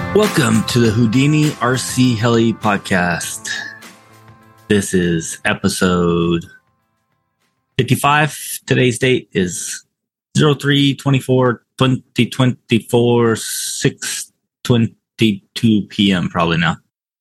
Welcome to the Houdini RC Heli podcast. This is episode 55. Today's date is 03/24/2024, 6:22 p.m. probably now.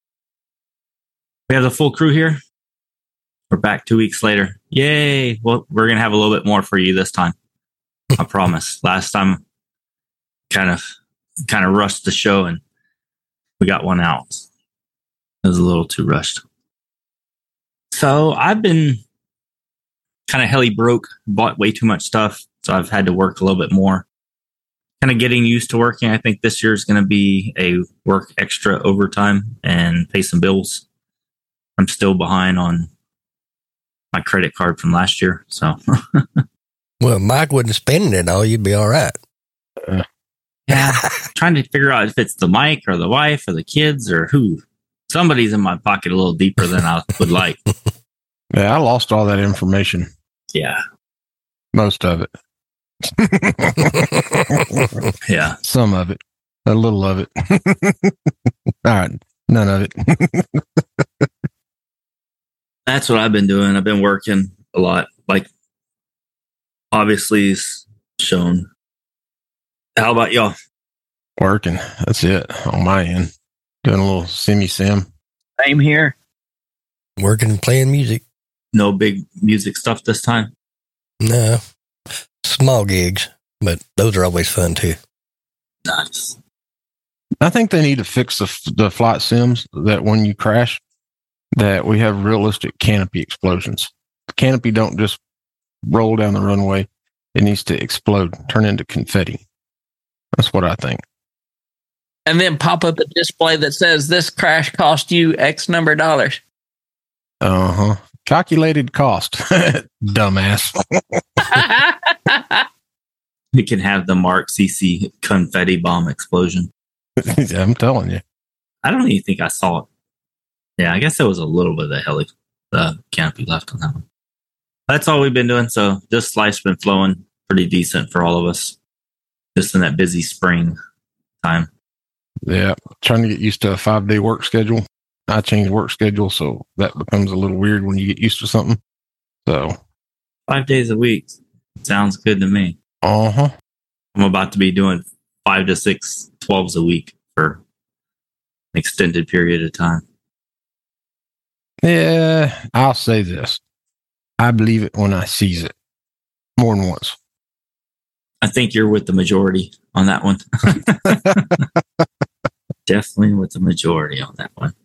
We have the full crew here. We're back 2 weeks later. Yay! Well, we're going to have a little bit more for you this time. I promise. Last time, kind of rushed the show and we got one out. It was a little too rushed. So I've been kind of heli broke, bought way too much stuff. So I've had to work a little bit more. Kind of getting used to working. I think this year is going to be a work extra overtime and pay some bills. I'm still behind on my credit card from last year. So, well, if Mike wasn't spending it all, you'd be all right. Yeah, trying to figure out if it's the mic or the wife or the kids or who. Somebody's in my pocket a little deeper than I would like. Yeah, I lost all that information. Yeah. Most of it. Yeah. Some of it. A little of it. All right. None of it. That's what I've been doing. I've been working a lot. Like, obviously, it's shown. How about y'all? Working. That's it on my end. Doing a little semi-sim. Same here. Working and playing music. No big music stuff this time? No. Small gigs, but those are always fun too. Nice. I think they need to fix the flight sims that when you crash, that we have realistic canopy explosions. The canopy don't just roll down the runway. It needs to explode, turn into confetti. That's what I think. And then pop up a display that says this crash cost you X number of dollars. Uh-huh. Calculated cost. Dumbass. You can have the Mark CC confetti bomb explosion. I'm telling you. I don't even think I saw it. Yeah, I guess there was a little bit of the canopy left on that one. That's all we've been doing. So this life's been flowing pretty decent for all of us. Just in that busy spring time. Yeah, trying to get used to a 5-day work schedule. I changed work schedule, so that becomes a little weird when you get used to something. So 5 days a week sounds good to me. Uh-huh. I'm about to be doing 5 to 6 12s a week for an extended period of time. Yeah, I'll say this. I believe it when I sees it. More than once. I think you're with the majority on that one. Definitely with the majority on that one.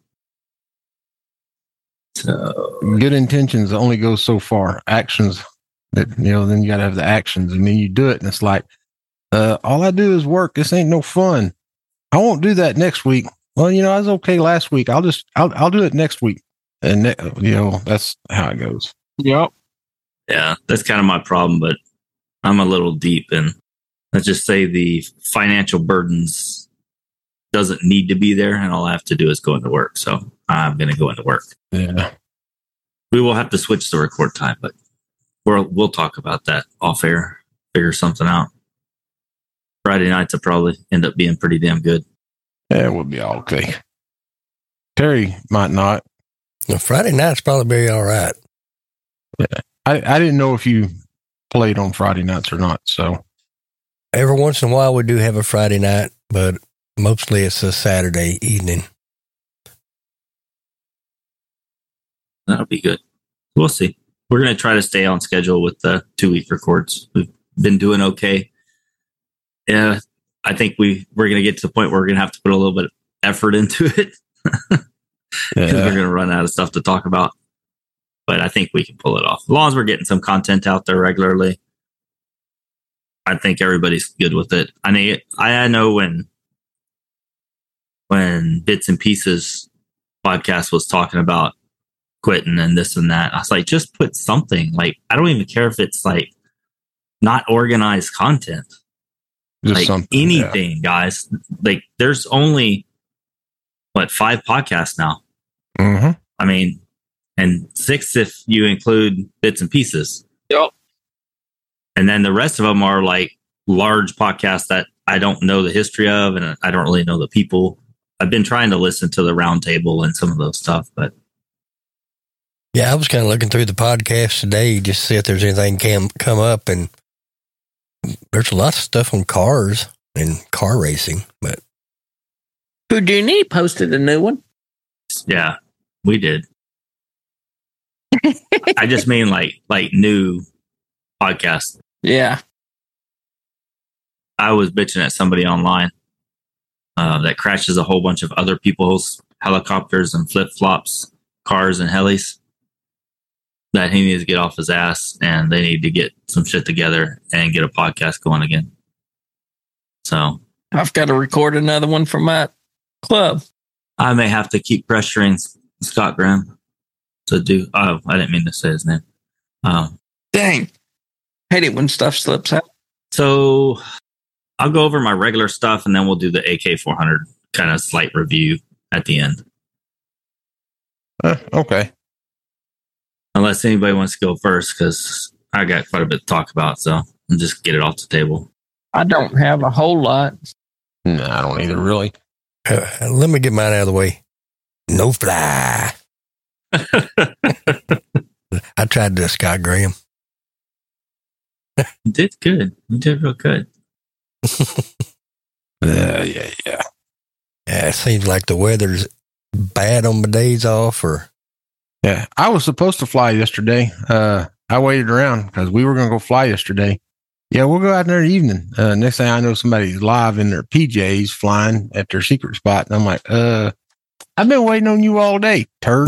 So good intentions only go so far. Actions that then you gotta have the actions, and then you do it, and it's like, all I do is work. This ain't no fun. I won't do that next week. Well, I was okay last week. I'll do it next week, and that's how it goes. Yep. Yeah, that's kind of my problem, but I'm a little deep, and let's just say the financial burdens doesn't need to be there, and all I have to do is go into work. So I'm going to go into work. Yeah. We will have to switch the record time, but we'll talk about that off air, figure something out. Friday nights will probably end up being pretty damn good. Yeah, we'll be all okay. Terry might not. Well, Friday night's probably be all right. Yeah. I didn't know if you played on Friday nights or not, so. Every once in a while we do have a Friday night, but mostly it's a Saturday evening. That'll be good. We'll see. We're going to try to stay on schedule with the 2-week records. We've been doing okay. Yeah, I think we're going to get to the point where we're going to have to put a little bit of effort into it. Because we're going to run out of stuff to talk about. But I think we can pull it off. As long as we're getting some content out there regularly, I think everybody's good with it. I know when Bits and Pieces podcast was talking about quitting and this and that, I was like, just put something. Like, I don't even care if it's like not organized content. Just like anything, guys. Like, there's only 5 podcasts now. Mm-hmm. I mean, and 6 if you include Bits and Pieces. Yep. And then the rest of them are like large podcasts that I don't know the history of, and I don't really know the people I've been trying to listen to the roundtable and some of those stuff, but Yeah, I was kind of looking through the podcast today just to see if there's anything come up, and there's a lot of stuff on cars and car racing. But Houdini posted a new one. yeah, we did. I just mean like new podcasts. Yeah. I was bitching at somebody online that crashes a whole bunch of other people's helicopters and flip-flops, cars and helis, that he needs to get off his ass and they need to get some shit together and get a podcast going again. So I've got to record another one for my club. I may have to keep pressuring Scott Graham to do. Oh, I didn't mean to say his name. Dang. Hate it when stuff slips out. So I'll go over my regular stuff and then we'll do the AK400 kind of slight review at the end. Okay. Unless anybody wants to go first, because I got quite a bit to talk about. So I'll just get it off the table. I don't have a whole lot. No, I don't either, really. let me get mine out of the way. No fly. I tried to Scott Graham. You did good. You did real good. Yeah. Yeah, it seems like the weather's bad on my days off. Or Yeah, I was supposed to fly yesterday. I waited around because we were going to go fly yesterday. Yeah, we'll go out there in the evening. Next thing I know, somebody's live in their PJs flying at their secret spot. And I'm like, I've been waiting on you all day, turd.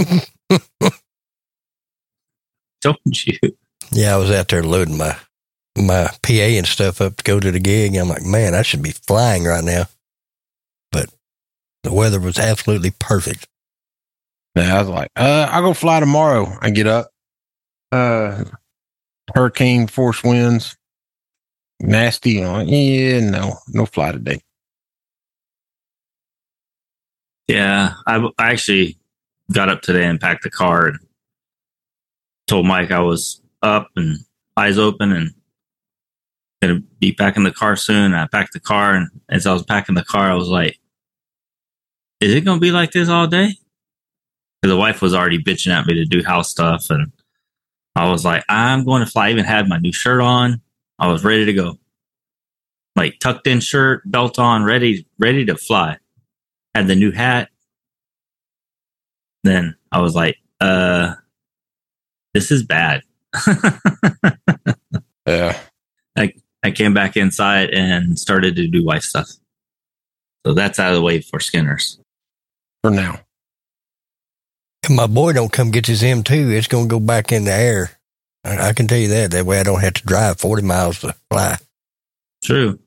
Don't you? Yeah, I was out there loading my PA and stuff up to go to the gig. I'm like, man, I should be flying right now. But the weather was absolutely perfect. Yeah, I was like, I'll go fly tomorrow. I get up. Hurricane force winds. Nasty. Yeah, no fly today. Yeah, I actually got up today and packed the car and told Mike I was up and eyes open and going to be back in the car soon. I packed the car, and as I was packing the car, I was like, is it going to be like this all day? Because the wife was already bitching at me to do house stuff, and I was like, I'm going to fly. I even had my new shirt on. I was ready to go. Like tucked in shirt, belt on, ready to fly. Had the new hat. Then I was like, this is bad. Yeah. I came back inside and started to do wife stuff. So that's out of the way for Skinner's. For now. If my boy don't come get his M2, it's going to go back in the air. I can tell you that. That way I don't have to drive 40 miles to fly. True.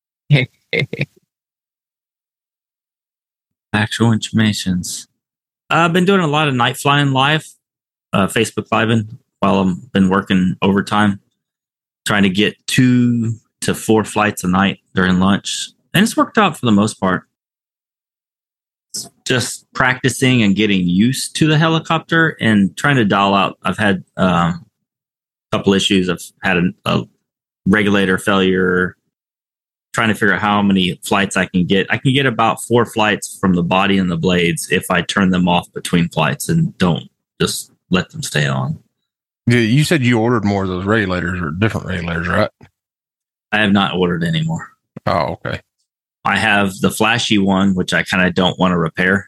Actual informations. I've been doing a lot of night flying live, Facebook living while I've been working overtime, trying to get 2 to 4 flights a night during lunch. And it's worked out for the most part. It's just practicing and getting used to the helicopter and trying to dial out. I've had a couple issues. I've had a regulator failure, trying to figure out how many flights I can get. I can get about 4 flights from the body and the blades if I turn them off between flights and don't just let them stay on. You said you ordered more of those regulators or different regulators, right? I have not ordered anymore. Oh, okay. I have the flashy one, which I kind of don't want to repair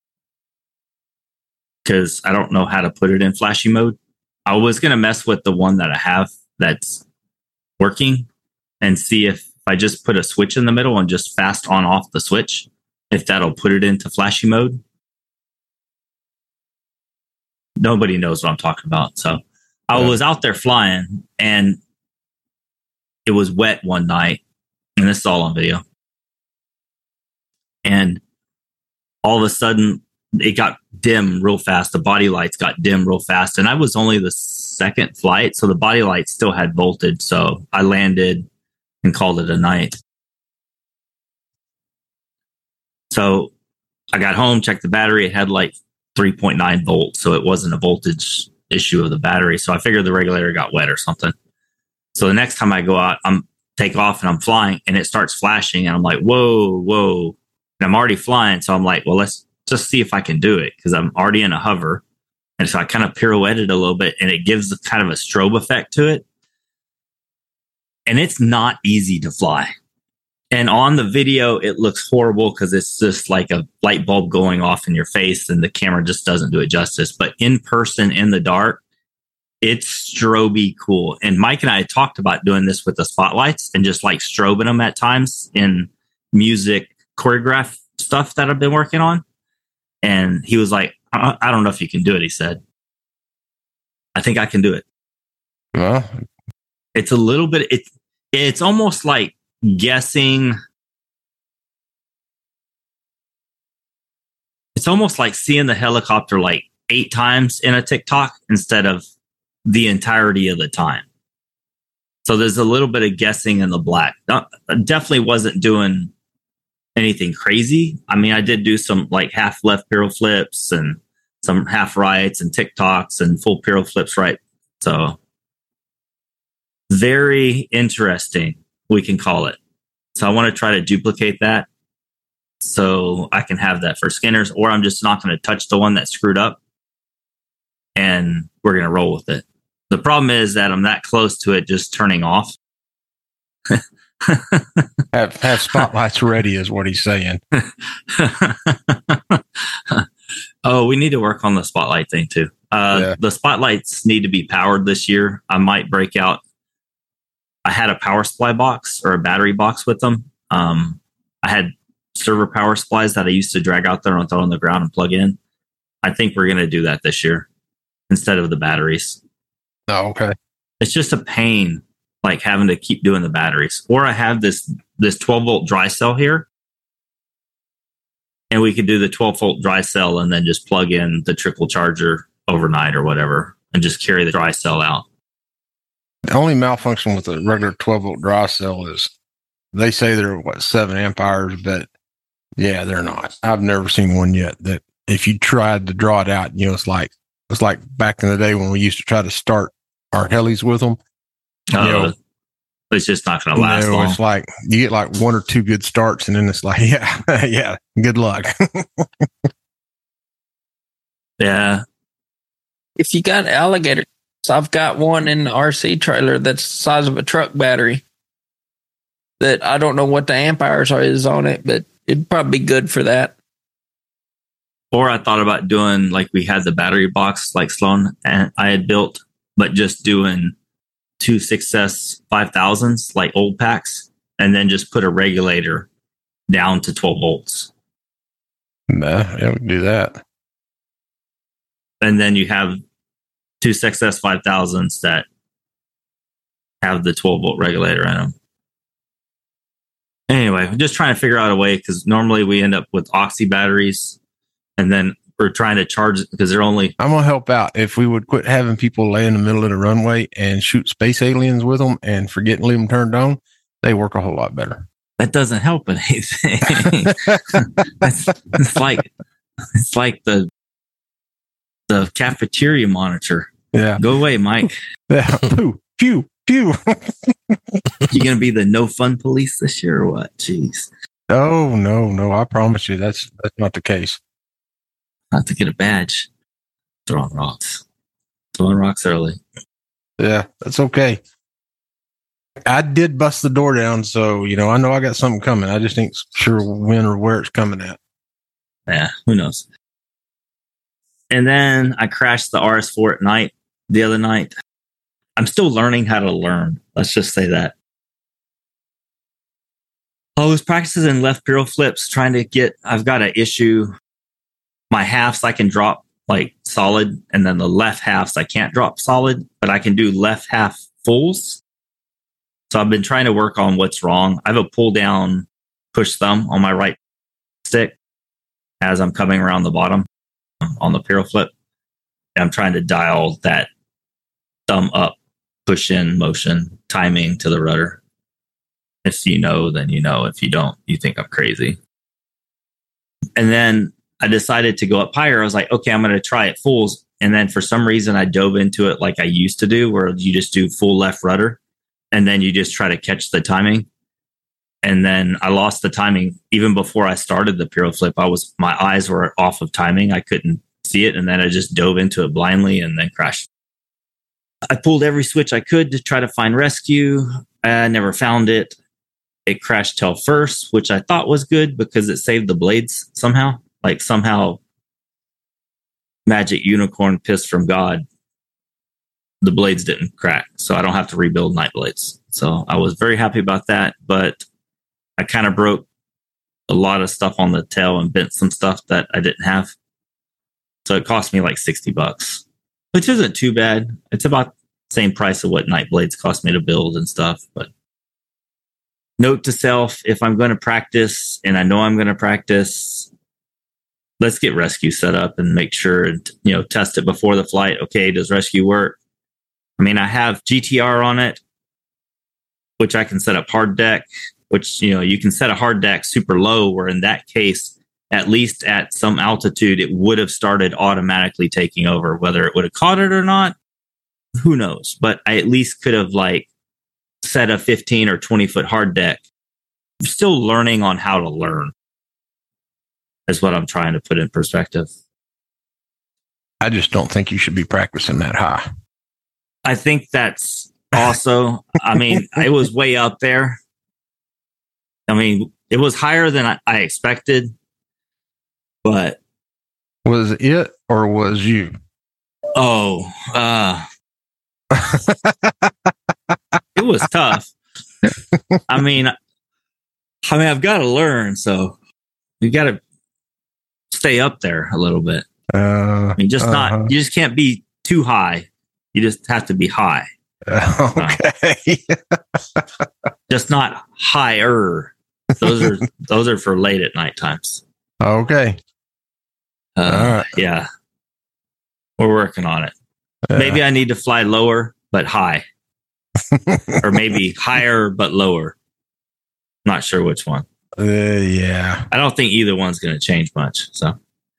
because I don't know how to put it in flashy mode. I was going to mess with the one that I have that's working and see if I just put a switch in the middle and just fast on off the switch, if that'll put it into flashy mode. Nobody knows what I'm talking about. So I was out there flying and it was wet one night, and this is all on video. And all of a sudden it got dim real fast. The body lights got dim real fast. And I was only the second flight, so the body lights still had voltage. So I landed and called it a night. So I got home, checked the battery. It had like 3.9 volts. So it wasn't a voltage issue of the battery. So I figured the regulator got wet or something. So the next time I go out, I'm take off and I'm flying and it starts flashing and I'm like, whoa. And I'm already flying. So I'm like, well, let's just see if I can do it because I'm already in a hover. And so I kind of pirouetted a little bit and it gives kind of a strobe effect to it. And it's not easy to fly. And on the video, it looks horrible because it's just like a light bulb going off in your face and the camera just doesn't do it justice. But in person, in the dark, it's strobe cool. And Mike and I talked about doing this with the spotlights and just like strobing them at times in music choreograph stuff that I've been working on. And he was like, I don't know if you can do it. He said, I think I can do it. Well, it's a little bit, it's almost like guessing. It's almost like seeing the helicopter like 8 times in a TikTok instead of the entirety of the time. So there's a little bit of guessing in the black. I definitely wasn't doing anything crazy. I mean, I did do some like half left piro flips and some half rights and TikToks and full piro flips right. So very interesting, we can call it. So I want to try to duplicate that so I can have that for Skinners, or I'm just not going to touch the one that screwed up and we're going to roll with it. The problem is that I'm that close to it just turning off. have spotlights ready is what he's saying. Oh, we need to work on the spotlight thing too. The spotlights need to be powered this year. I might break out. I had a power supply box or a battery box with them. I had server power supplies that I used to drag out there and throw on the ground and plug in. I think we're going to do that this year instead of the batteries. Oh, okay. It's just a pain, like having to keep doing the batteries. Or I have this 12 volt dry cell here, and we could do the 12 volt dry cell and then just plug in the trickle charger overnight or whatever, and just carry the dry cell out. The only malfunction with a regular 12 volt dry cell is they say they're 7 amp hours, but yeah, they're not. I've never seen one yet that if you tried to draw it out, it's like back in the day when we used to try to start our helis with them. It's just not going to last long. It's like you get like 1 or 2 good starts, and then it's like, yeah, good luck. Yeah. If you got alligators, I've got one in the RC trailer that's the size of a truck battery that I don't know what the amp hours is on it, but it'd probably be good for that. Or I thought about doing like we had the battery box like Sloan and I had built, but just doing 2 6S 5000s like old packs, and then just put a regulator down to 12 volts. Nah, yeah, we can do that. And then you have 2 6S 5000s that have the 12 volt regulator in them. Anyway, I'm just trying to figure out a way, because normally we end up with Oxy batteries, and then we're trying to charge it because they're only. I'm gonna help out. If we would quit having people lay in the middle of the runway and shoot space aliens with them and forget to leave them turned on, they work a whole lot better. That doesn't help anything. it's like the cafeteria monitor. Yeah, go away, Mike. Yeah, pew. You gonna be the no fun police this year or what? Jeez. Oh no! I promise you, that's not the case. Not to get a badge. Throwing rocks early. Yeah, that's okay. I did bust the door down, so I know I got something coming. I just ain't sure when or where it's coming at. Yeah, who knows? And then I crashed the RS4 at night the other night. I'm still learning how to learn. Let's just say that. I was practicing left piro flips, trying to get. I've got to issue my halves. I can drop like solid, and then the left halves I can't drop solid, but I can do left half fulls. So I've been trying to work on what's wrong. I have a pull down push thumb on my right stick as I'm coming around the bottom on the piro flip. And I'm trying to dial that thumb up, push in motion, timing to the rudder. If you know, then you know. If you don't, you think I'm crazy. And then I decided to go up higher. I was like, okay, I'm going to try it fulls. And then for some reason, I dove into it like I used to do, where you just do full left rudder. And then you just try to catch the timing. And then I lost the timing even before I started the Puro Flip. My eyes were off of timing. I couldn't see it. And then I just dove into it blindly and then crashed. I pulled every switch I could to try to find rescue. I never found it. It crashed tail first, which I thought was good because it saved the blades somehow. Like somehow magic unicorn piss from God. The blades didn't crack. So I don't have to rebuild night blades. So I was very happy about that. But I kind of broke a lot of stuff on the tail and bent some stuff that I didn't have. So it cost me like $60, which isn't too bad. It's about the same price of what night blades cost me to build and stuff. But note to self, if I'm going to practice, and I know I'm going to practice, let's get rescue set up and make sure and, test it before the flight. Okay, does rescue work? I mean, I have GTR on it, which I can set up hard deck, which, you can set a hard deck super low, where in that case, at least at some altitude, it would have started automatically taking over. Whether it would have caught it or not, who knows? But I at least could have set a 15 or 20 foot hard deck. I'm still learning on how to learn, is what I'm trying to put in perspective. I just don't think you should be practicing that high. I think that's also, I mean, it was way up there. I mean, it was higher than I expected, but. Was it or was you? Oh, it was tough. I mean, I've got to learn, so you got to stay up there a little bit. I mean, you just can't be too high. You just have to be high. Okay. Just not higher. Those are for late at night times. Okay. All right. Yeah. We're working on it. Maybe I need to fly lower, but high. Or maybe higher, but lower. Not sure which one. Yeah. I don't think either one's going to change much. So,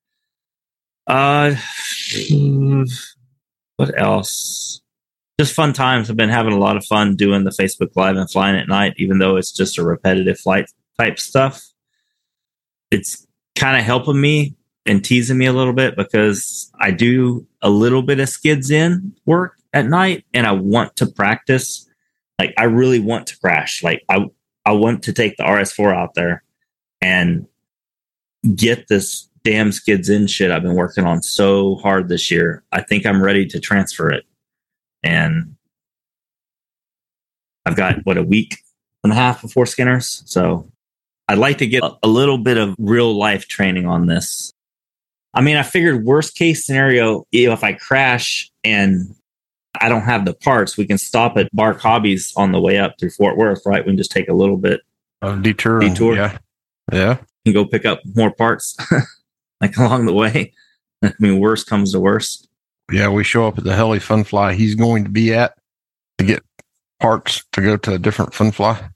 what else? Just fun times. I've been having a lot of fun doing the Facebook Live and flying at night, even though it's just a repetitive flight type stuff. It's kind of helping me and teasing me a little bit because I do a little bit of skids in work at night and I want to practice. Like, I really want to crash. Like, I want to take the RS4 out there and get this damn skids in shit I've been working on so hard this year. I think I'm ready to transfer it. And I've got, a week and a half before Skinners. So I'd like to get a little bit of real life training on this. I mean, I figured worst case scenario, if I crash and I don't have the parts, we can stop at Bark Hobbies on the way up through Fort Worth, right? We can just take a little bit of detour. Yeah. And go pick up more parts along the way. I mean, worst comes to worst. Yeah, we show up at the heli fun fly he's going to be at to get parts to go to a different fun fly.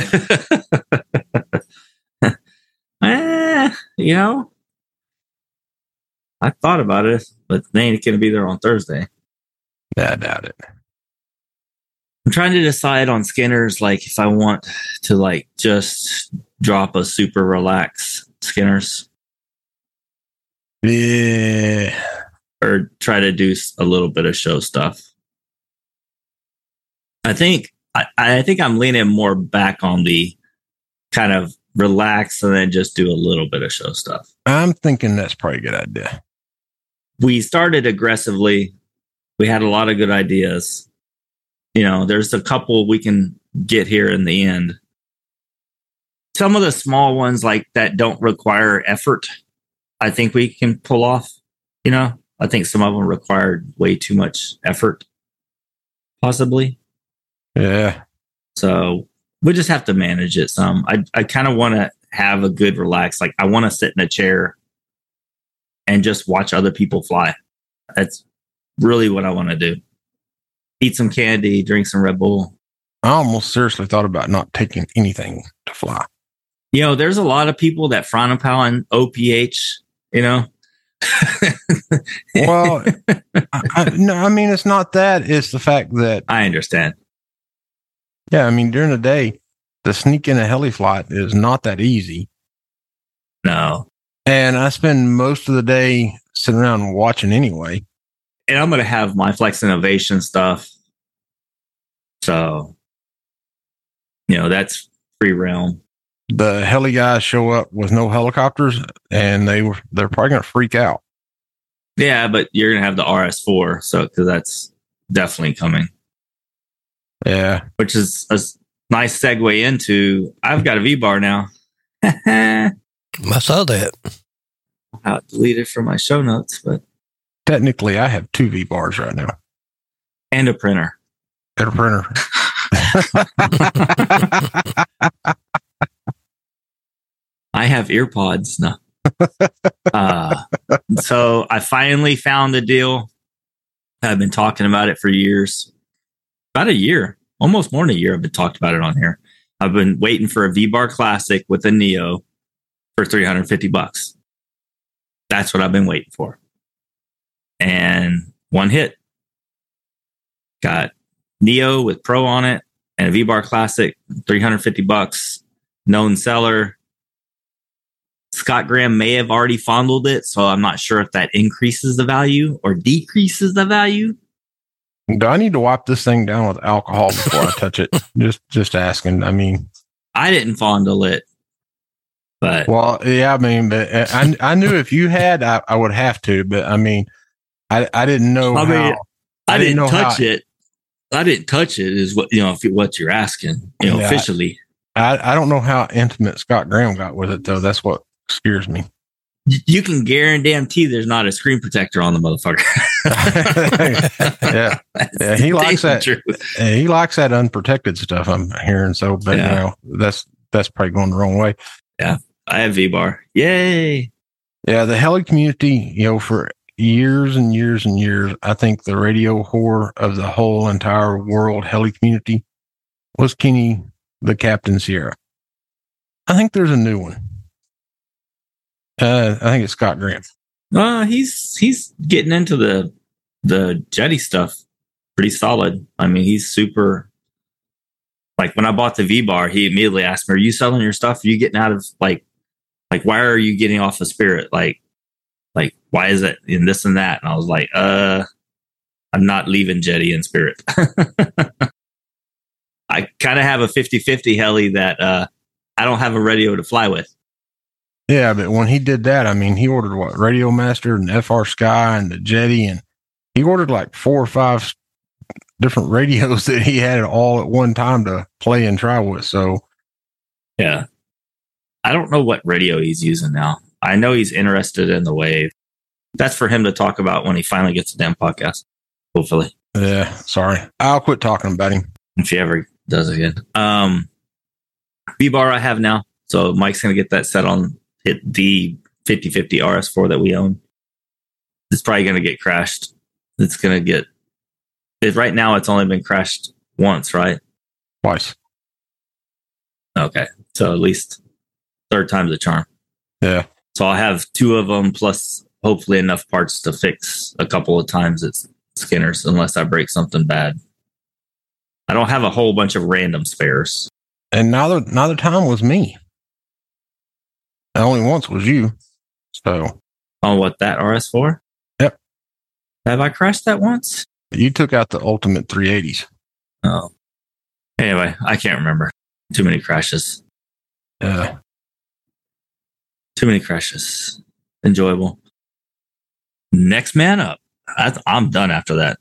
I thought about it, but they ain't going to be there on Thursday. Yeah, I doubt it. I'm trying to decide on Skinners, if I want to just drop a super relax Skinners. Yeah. Or try to do a little bit of show stuff. I think I'm leaning more back on the kind of relax and then just do a little bit of show stuff. I'm thinking that's probably a good idea. We started aggressively. We had a lot of good ideas. There's a couple we can get here in the end. Some of the small ones that don't require effort, I think we can pull off. I think some of them required way too much effort, possibly. Yeah. So we just have to manage it some. I kind of want to have a good relax. I want to sit in a chair and just watch other people fly. That's really what I want to do. Eat some candy, drink some Red Bull. I almost seriously thought about not taking anything to fly. There's a lot of people that frown upon OPH, Well, no, I mean, it's not that. It's the fact that I understand. Yeah, I mean, during the day, to sneak in a heli flight is not that easy. No. And I spend most of the day sitting around watching anyway. And I'm going to have my Flex Innovation stuff. So, that's free realm. The heli guys show up with no helicopters, and they're probably going to freak out. Yeah, but you're going to have the RS4, so because that's definitely coming. Yeah. Which is a nice segue into, I've got a V-bar now. I saw that. I'll delete it from my show notes, but Technically, I have 2 V-bars right now. And a printer. And a printer. I have earpods. No. So I finally found the deal. I've been talking about it for years. About a year. Almost more than a year I've been talking about it on here. I've been waiting for a V-Bar Classic with a Neo for $350. That's what I've been waiting for. And one hit. Got Neo with Pro on it and a V-Bar Classic, $350. Known seller. Scott Graham may have already fondled it, so I'm not sure if that increases the value or decreases the value. Do I need to wipe this thing down with alcohol before I touch it? Just asking. I mean, I didn't fondle it, but well, yeah. I mean, but I knew if you had, I would have to. But I mean, I didn't know. I didn't touch it. I didn't touch it. Is what what you're asking? Officially. I don't know how intimate Scott Graham got with it though. That's what scares me. You can guarantee there's not a screen protector on the motherfucker. yeah, he likes that. He likes that unprotected stuff. I'm hearing so, but that's probably going the wrong way. Yeah, I have V-Bar. Yay! Yeah, the heli community, for years and years and years, I think the radio whore of the whole entire world heli community was Kenny, the Captain Sierra. I think there's a new one. I think it's Scott Graham. He's getting into the Jetty stuff pretty solid. I mean, he's super. Like when I bought the V-Bar, he immediately asked me, "Are you selling your stuff? Are you getting out of like why are you getting off of Spirit? Like why is it in this and that?" And I was like, I'm not leaving Jetty and Spirit. I kind of have a 50-50 heli that I don't have a radio to fly with. Yeah, but when he did that, I mean, he ordered Radio Master and FR Sky and the Jetty, and he ordered like 4 or 5 different radios that he had all at one time to play and try with. So, yeah, I don't know what radio he's using now. I know he's interested in the Wave. That's for him to talk about when he finally gets a damn podcast. Hopefully. Yeah, sorry. I'll quit talking about him. If he ever does again. V-Bar I have now. So Mike's going to get that set on the 5050 RS4 that we own. It's probably going to get crashed. It's going to get... right now, it's only been crashed once, right? Twice. Okay. So at least third time's a charm. Yeah. So I'll have 2 of them plus hopefully enough parts to fix a couple of times at Skinner's unless I break something bad. I don't have a whole bunch of random spares. And neither time was me. Only once was you. So. On what, that RS4? Yep. Have I crashed that once? You took out the ultimate 380s. Oh. Anyway, I can't remember. Too many crashes. Yeah. Too many crashes. Enjoyable. Next man up. I'm done after that.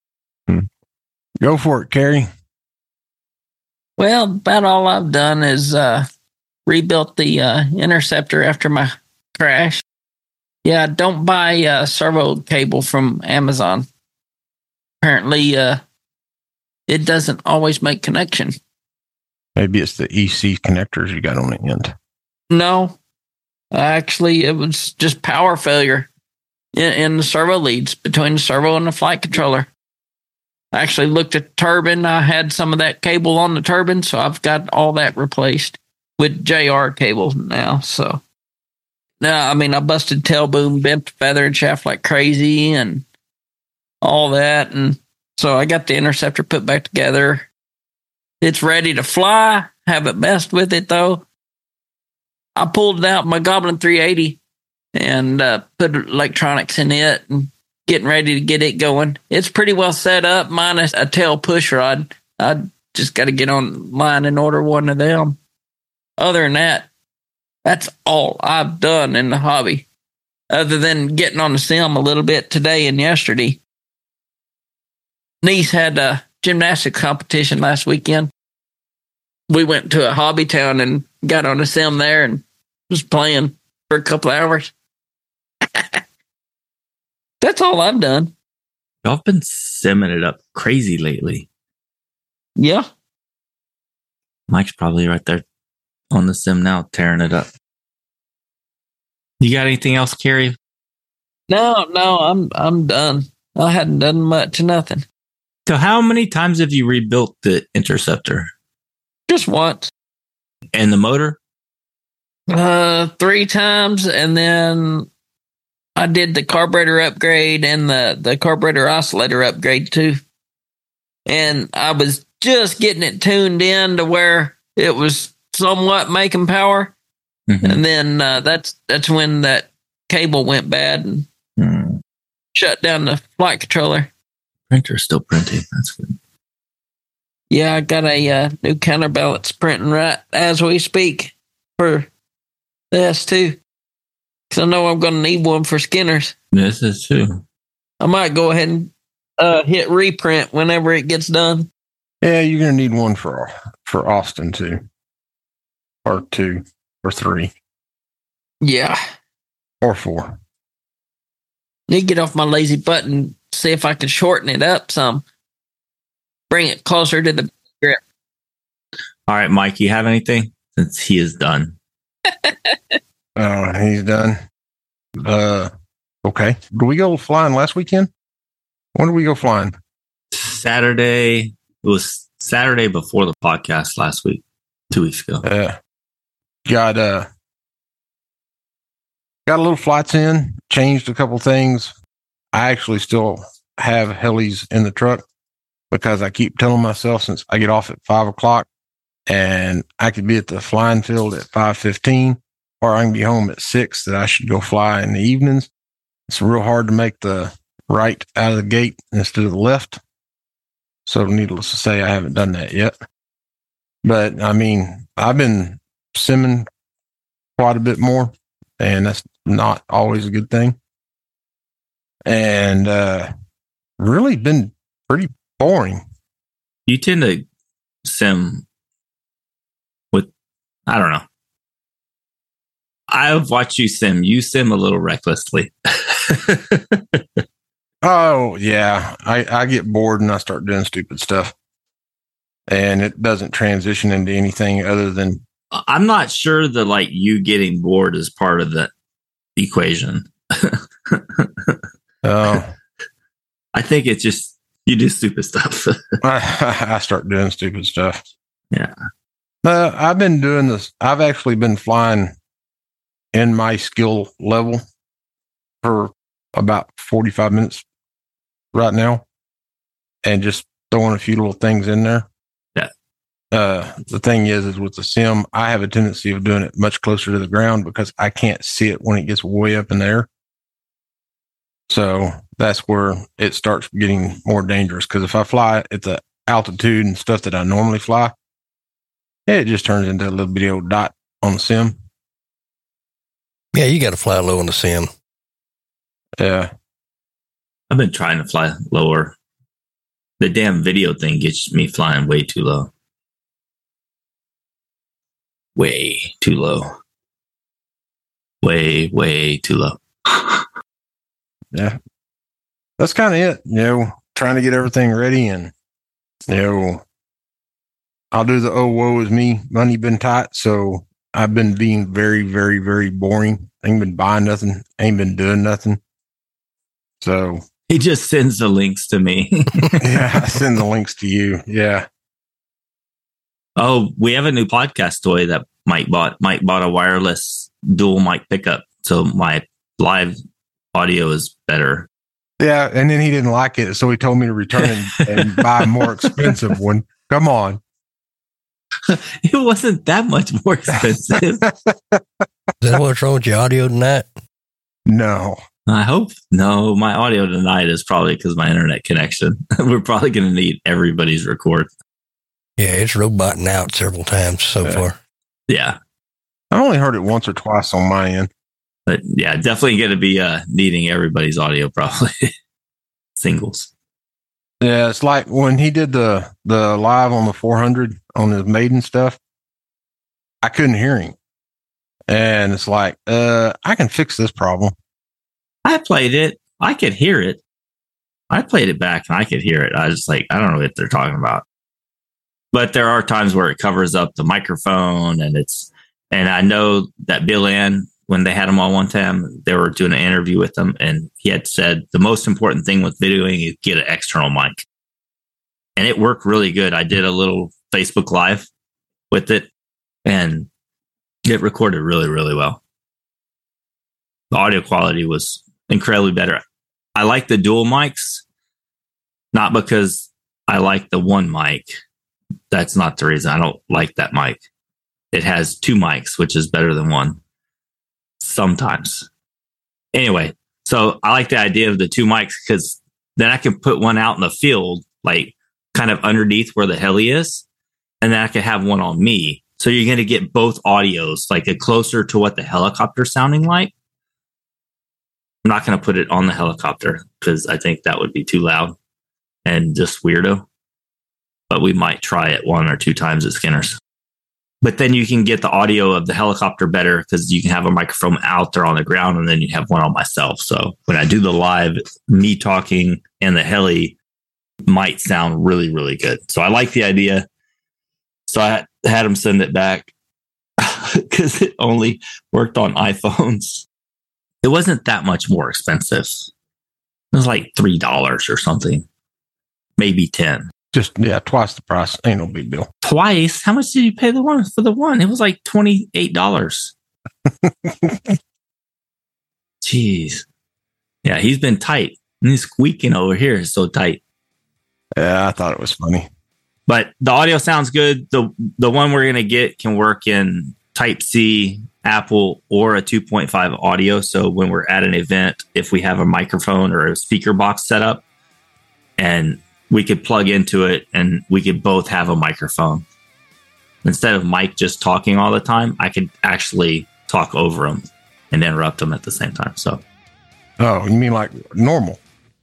Go for it, Carrie. Well, about all I've done is rebuilt the Interceptor after my crash. Yeah, don't buy servo cable from Amazon. Apparently, it doesn't always make connection. Maybe it's the EC connectors you got on the end. No, actually, it was just power failure in the servo leads between the servo and the flight controller. I actually looked at the turbine. I had some of that cable on the turbine, so I've got all that replaced with JR cable now. So now, I mean, I busted tail boom, bent the feather and shaft like crazy and all that. And so I got the Interceptor put back together. It's ready to fly. haven't messed with it though. I pulled out my Goblin 380 and put electronics in it and getting ready to get it going. It's pretty well set up, minus a tail push rod. I just got to get online and order one of them. Other than that, that's all I've done in the hobby, other than getting on the sim a little bit today and yesterday. Niece had a gymnastics competition last weekend. We went to a hobby town and got on the sim there and was playing for a couple hours. That's all I've done. Y'all been simming it up crazy lately. Yeah. Mike's probably right there on the sim now, tearing it up. You got anything else, Carrie? No, I'm done. I hadn't done much, nothing. So how many times have you rebuilt the Interceptor? Just once. And the motor? 3 times, and then I did the carburetor upgrade and the carburetor oscillator upgrade too. And I was just getting it tuned in to where it was somewhat making power. Mm-hmm. And then that's when that cable went bad and shut down the flight controller. Printer's still printing. That's good. Yeah, I got a new counterbalance printing right as we speak for the S2. Because I know I'm going to need one for Skinner's. This is true. I might go ahead and hit reprint whenever it gets done. Yeah, you're going to need one for Austin too. Or 2 or 3. Yeah. Or 4. Need to get off my lazy butt and see if I can shorten it up some. Bring it closer to the grip. All right, Mike, you have anything? Since he is done. Oh, he's done. Okay. Did we go flying last weekend? When did we go flying? Saturday. It was Saturday before the podcast last week. 2 weeks ago. Got a little flights in, changed a couple things. I actually still have helis in the truck because I keep telling myself since I get off at 5:00 and I could be at the flying field at 5:15, or I can be home at 6, that I should go fly in the evenings. It's real hard to make the right out of the gate instead of the left. So needless to say, I haven't done that yet. But I mean, I've been simming quite a bit more, and that's not always a good thing. And really been pretty boring. You tend to sim with, I don't know. I've watched you sim. You sim a little recklessly. Oh, yeah. I get bored and I start doing stupid stuff. And it doesn't transition into anything other than... I'm not sure that like you getting bored is part of the equation. Oh. I think it's just you do stupid stuff. I start doing stupid stuff. Yeah. I've been doing this. I've actually been flying in my skill level for about 45 minutes right now and just throwing a few little things in there. Yeah. The thing is with the sim, I have a tendency of doing it much closer to the ground because I can't see it when it gets way up in the air. So that's where it starts getting more dangerous. Because if I fly at the altitude and stuff that I normally fly, it just turns into a little bitty old dot on the sim. Yeah, you got to fly low on the sim. Yeah. I've been trying to fly lower. The damn video thing gets me flying way too low. Way too low. Way too low. Yeah. That's kind of it. You know, trying to get everything ready and, you know, I'll do the woe is me. Money been tight. So I've been being very, very, very boring. Ain't been buying nothing. Ain't been doing nothing. So he just sends the links to me. Yeah, I send the links to you. Yeah. Oh, we have a new podcast toy that Mike bought. Mike bought a wireless dual mic pickup. So my live audio is better. Yeah. And then he didn't like it. So he told me to return and buy a more expensive one. Come on. It wasn't that much more expensive. Is that what's wrong with your audio tonight? No. I hope. No, my audio tonight is probably because my internet connection. We're probably going to need everybody's record. Yeah, it's roboting out several times so far. Yeah. I only heard it once or twice on my end. But yeah, definitely going to be needing everybody's audio, probably. Singles. Yeah, it's like when he did the live on the 400 on his Maiden stuff, I couldn't hear him. And it's like, I can fix this problem. I played it. I could hear it. I played it back and I could hear it. I was just like, I don't know what they're talking about. But there are times where it covers up the microphone and I know that Bill Ann, when they had him on one time, they were doing an interview with him and he had said the most important thing with videoing is get an external mic. And it worked really good. I did a little Facebook Live with it and it recorded really, really well. The audio quality was incredibly better. I like the dual mics, not because I like the one mic. That's not the reason. I don't like that mic. It has two mics, which is better than one sometimes. Anyway, so I like the idea of the two mics because then I can put one out in the field, like kind of underneath where the heli is, and then I can have one on me. So you're going to get both audios, like a closer to what the helicopter's sounding like. I'm not going to put it on the helicopter because I think that would be too loud and just weirdo. But we might try it one or two times at Skinner's. But then you can get the audio of the helicopter better because you can have a microphone out there on the ground and then you have one on myself. So when I do the live, me talking and the heli might sound really, really good. So I like the idea. So I had him send it back because it only worked on iPhones. It wasn't that much more expensive. It was like $3 or something, maybe 10. Just, twice the price. Ain't no big deal. Twice? How much did you pay for the one? It was like $28. Jeez. Yeah, he's been tight. And he's squeaking over here. It's so tight. Yeah, I thought it was funny. But the audio sounds good. The one we're going to get can work in Type-C, Apple, or a 2.5 audio. So when we're at an event, if we have a microphone or a speaker box set up, and we could plug into it and we could both have a microphone. Instead of Mike just talking all the time, I could actually talk over him and interrupt him at the same time. So, oh, you mean like normal?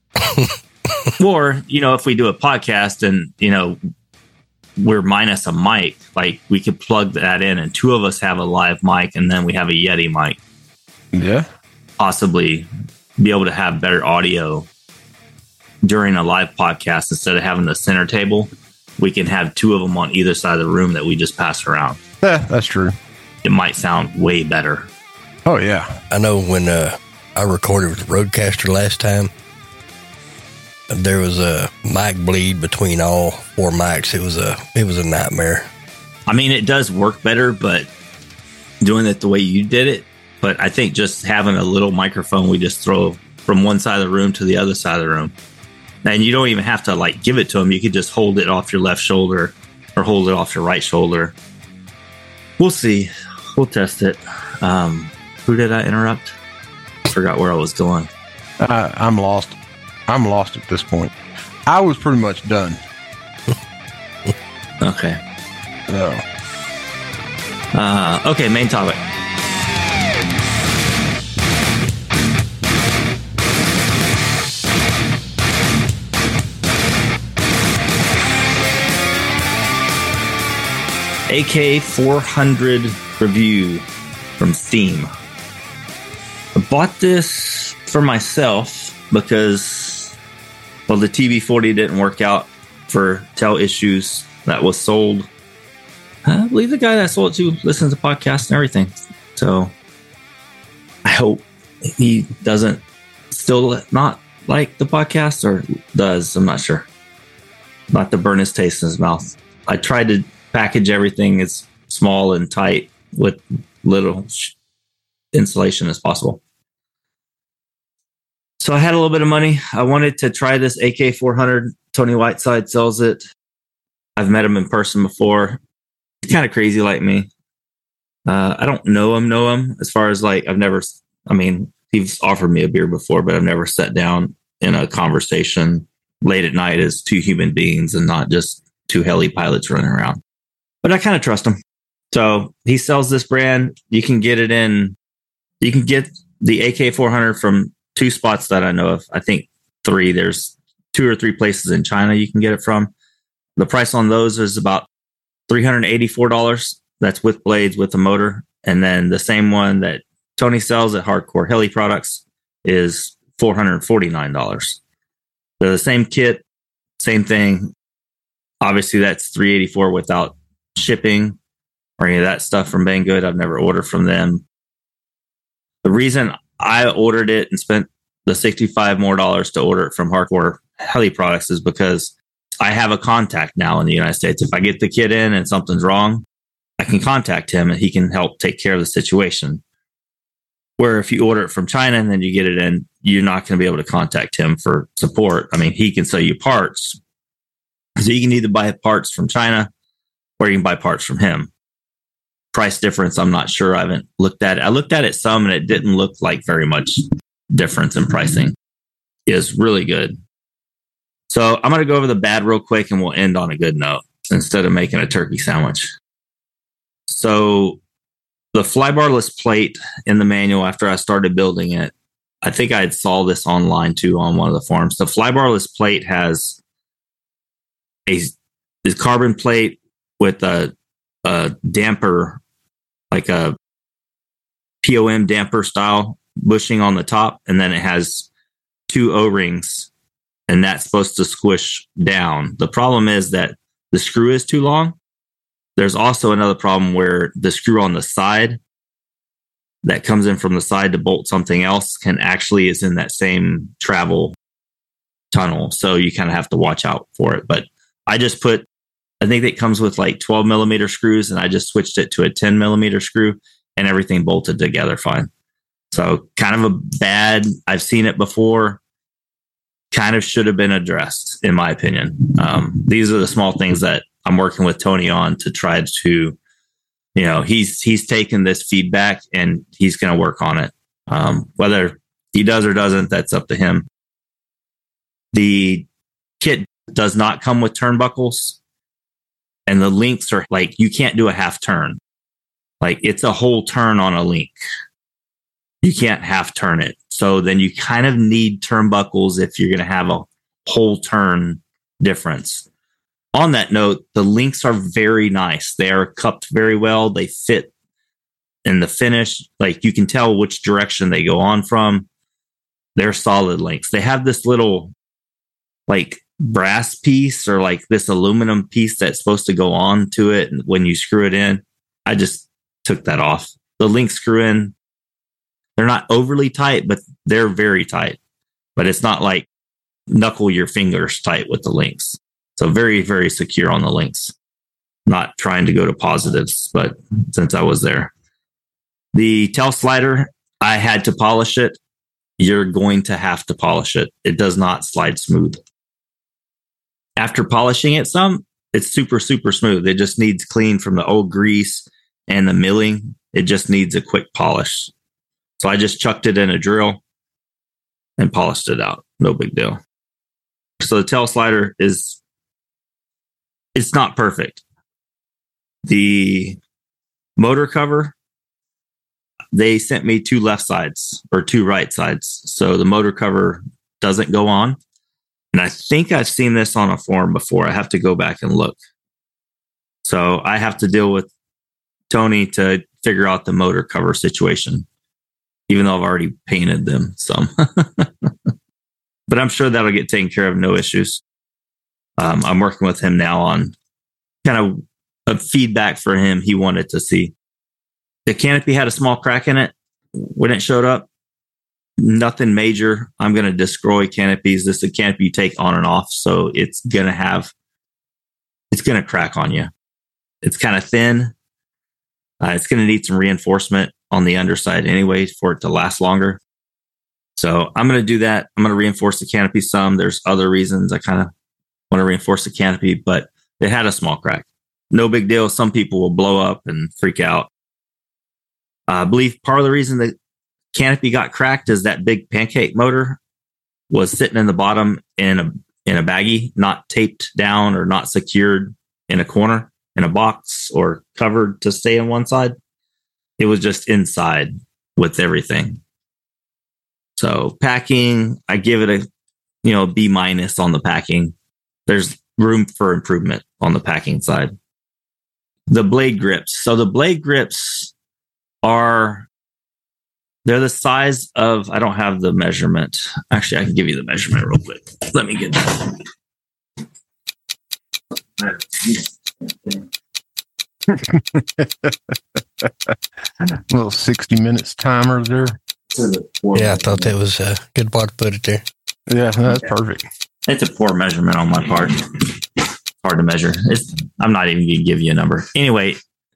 Or, if we do a podcast and, we're minus a mic, like we could plug that in and two of us have a live mic and then we have a Yeti mic. Yeah. Possibly be able to have better audio during a live podcast. Instead of having the center table, we can have two of them on either side of the room that we just pass around. Yeah, that's true. It might sound way better. Oh, yeah. I know when I recorded with the Roadcaster last time, there was a mic bleed between all four mics. It was a nightmare. I mean, it does work better, but doing it the way you did it. But I think just having a little microphone, we just throw from one side of the room to the other side of the room. And you don't even have to give it to them. You could just hold it off your left shoulder or hold it off your right shoulder. We'll see. We'll test it. Who did I interrupt? I forgot where I was going. I'm lost. I'm lost at this point. I was pretty much done. Okay. Okay, main topic. AK400 review from Steam. I bought this for myself because, well, the TV40 didn't work out for TEL issues that was sold. I believe the guy that sold it to listens to podcasts and everything. So I hope he doesn't still not like the podcast or does. I'm not sure. Not to burn his taste in his mouth. I tried to package everything as small and tight with little insulation as possible. So I had a little bit of money. I wanted to try this AK400. Tony Whiteside sells it. I've met him in person before. He's kind of crazy like me. I don't know him as far as like, he's offered me a beer before, but I've never sat down in a conversation late at night as two human beings and not just two heli pilots running around. But I kind of trust him. So he sells this brand. You can get the AK400 from two spots that I know of. I think three. There's 2 or 3 places in China you can get it from. The price on those is about $384. That's with blades, with the motor. And then the same one that Tony sells at Hardcore Heli Products is $449. They're the same kit, same thing. Obviously, that's $384 without shipping or any of that stuff from Banggood. I've never ordered from them. The reason I ordered it and spent the $65 more to order it from Hardcore Heli Products is because I have a contact now in the United States. If I get the kit in and something's wrong, I can contact him and he can help take care of the situation. Where if you order it from China and then you get it in, you're not going to be able to contact him for support. I mean, he can sell you parts. So you can either buy parts from China or you can buy parts from him. Price difference, I'm not sure. I haven't looked at it. I looked at it some and it didn't look like very much difference in pricing. It's really good. So I'm going to go over the bad real quick and we'll end on a good note instead of making a turkey sandwich. So the flybarless plate in the manual, after I started building it, I think I saw this online too on one of the forums. The flybarless plate has a carbon plate with a damper, like a POM damper style bushing on the top. And then it has 2 O-rings and that's supposed to squish down. The problem is that the screw is too long. There's also another problem where the screw on the side that comes in from the side to bolt something else is in that same travel tunnel. So you kind of have to watch out for it. But I think it comes with like 12 millimeter screws and I just switched it to a 10 millimeter screw and everything bolted together fine. So kind of I've seen it before, kind of should have been addressed in my opinion. These are the small things that I'm working with Tony on to try to, he's taken this feedback and he's going to work on it. Whether he does or doesn't, that's up to him. The kit does not come with turnbuckles and the links are like, you can't do a half turn. Like it's a whole turn on a link. You can't half turn it. So then you kind of need turnbuckles if you're going to have a whole turn difference. On that note, the links are very nice. They are cupped very well. They fit in the finish. Like you can tell which direction they go on from. They're solid links. They have this little like brass piece or like this aluminum piece that's supposed to go on to it when you screw it in. I just took that off. The links screw in. They're not overly tight, but they're very tight. But it's not like knuckle your fingers tight with the links. So very, very secure on the links. Not trying to go to positives, but since I was there. The tail slider, I had to polish it. You're going to have to polish it. It does not slide smooth. After polishing it some, it's super, super smooth. It just needs clean from the old grease and the milling. It just needs a quick polish. So I just chucked it in a drill and polished it out. No big deal. So the tail slider it's not perfect. The motor cover, they sent me 2 left sides or 2 right sides. So the motor cover doesn't go on. And I think I've seen this on a forum before. I have to go back and look. So I have to deal with Tony to figure out the motor cover situation, even though I've already painted them some. But I'm sure that'll get taken care of, no issues. I'm working with him now on kind of a feedback for him he wanted to see. The canopy had a small crack in it when it showed up. Nothing major. I'm going to destroy canopies. This is a canopy you take on and off, so it's going to crack on you. It's kind of thin. It's going to need some reinforcement on the underside anyway for it to last longer. So I'm going to do that. I'm going to reinforce the canopy some. There's other reasons I kind of want to reinforce the canopy, but it had a small crack. no big deal. Some people will blow up and freak out. I believe part of the reason the canopy got cracked is that big pancake motor was sitting in the bottom in a baggie, not taped down or not secured in a corner in a box or covered to stay on one side. It was just inside with everything. So packing, I give it a B- on the packing. There's room for improvement on the packing side. The blade grips. So the blade grips they're the size of, I don't have the measurement. Actually, I can give you the measurement real quick. Let me get Little 60 minutes timer there. Yeah, I thought that was a good part to put it there. Yeah, that's perfect. It's a poor measurement on my part. It's hard to measure. I'm not even going to give you a number. Anyway,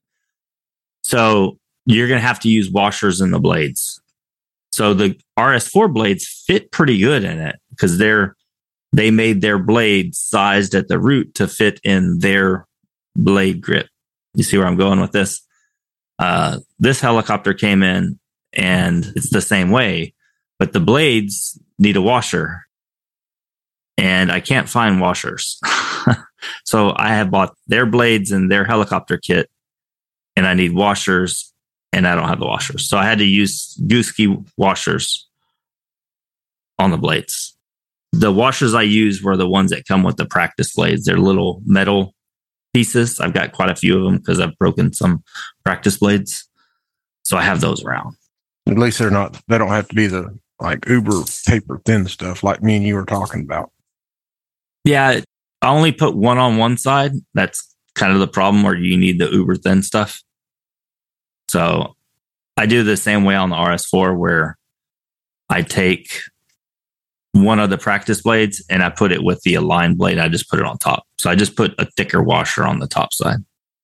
so you're going to have to use washers in the blades. So the RS4 blades fit pretty good in it because they made their blades sized at the root to fit in their blade grip. You see where I'm going with this? This helicopter came in and it's the same way, but the blades need a washer. And I can't find washers. So I have bought their blades and their helicopter kit, and I need washers, and I don't have the washers. So I had to use Gooski washers on the blades. The washers I used were the ones that come with the practice blades. They're little metal pieces. I've got quite a few of them because I've broken some practice blades. So I have those around. At least they don't have to be the like uber paper thin stuff like me and you were talking about. Yeah, I only put one on one side. That's kind of the problem where you need the uber thin stuff. So I do the same way on the RS4 where I take one of the practice blades and I put it with the aligned blade. I just put it on top. So I just put a thicker washer on the top side.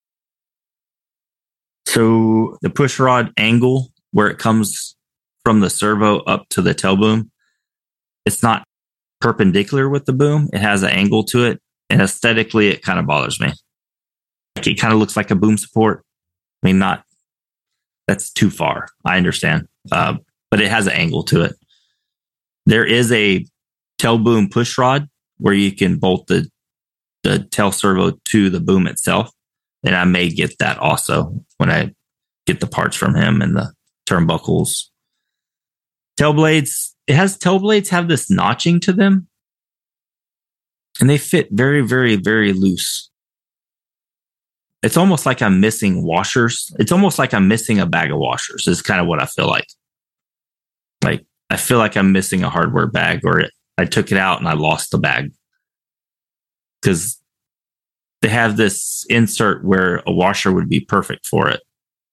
So the push rod angle where it comes from the servo up to the tail boom, it's not perpendicular with the boom. It has an angle to it. And aesthetically, it kind of bothers me. It kind of looks like a boom support. I mean, that's too far. I understand. But it has an angle to it. There is a tail boom push rod where you can bolt the tail servo to the boom itself. And I may get that also when I get the parts from him and the turnbuckles. Tail blades have this notching to them. And they fit very, very, very loose. It's almost like I'm missing washers. It's almost like I'm missing a bag of washers is kind of what I feel like. Like, I feel like I'm missing a hardware bag or I took it out and I lost the bag. Because they have this insert where a washer would be perfect for it.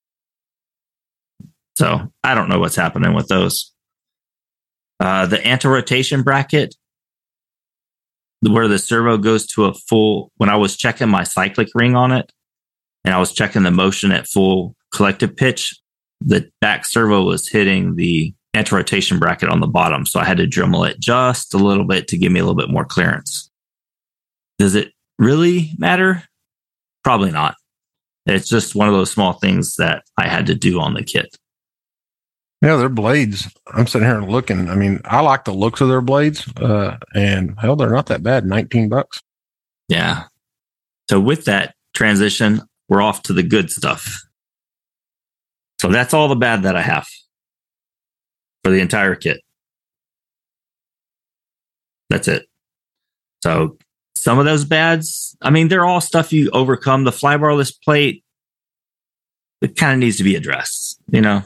So I don't know what's happening with those. The anti-rotation bracket, where the servo goes to a full, when I was checking my cyclic ring on it, and I was checking the motion at full collective pitch, the back servo was hitting the anti-rotation bracket on the bottom. So I had to Dremel it just a little bit to give me a little bit more clearance. Does it really matter? Probably not. It's just one of those small things that I had to do on the kit. Yeah, their blades. I'm sitting here and looking. I mean, I like the looks of their blades, and hell, they're not that bad. $19. Yeah. So with that transition, we're off to the good stuff. So that's all the bad that I have for the entire kit. That's it. So some of those bads, I mean, they're all stuff you overcome. The flybarless plate, it kind of needs to be addressed, you know.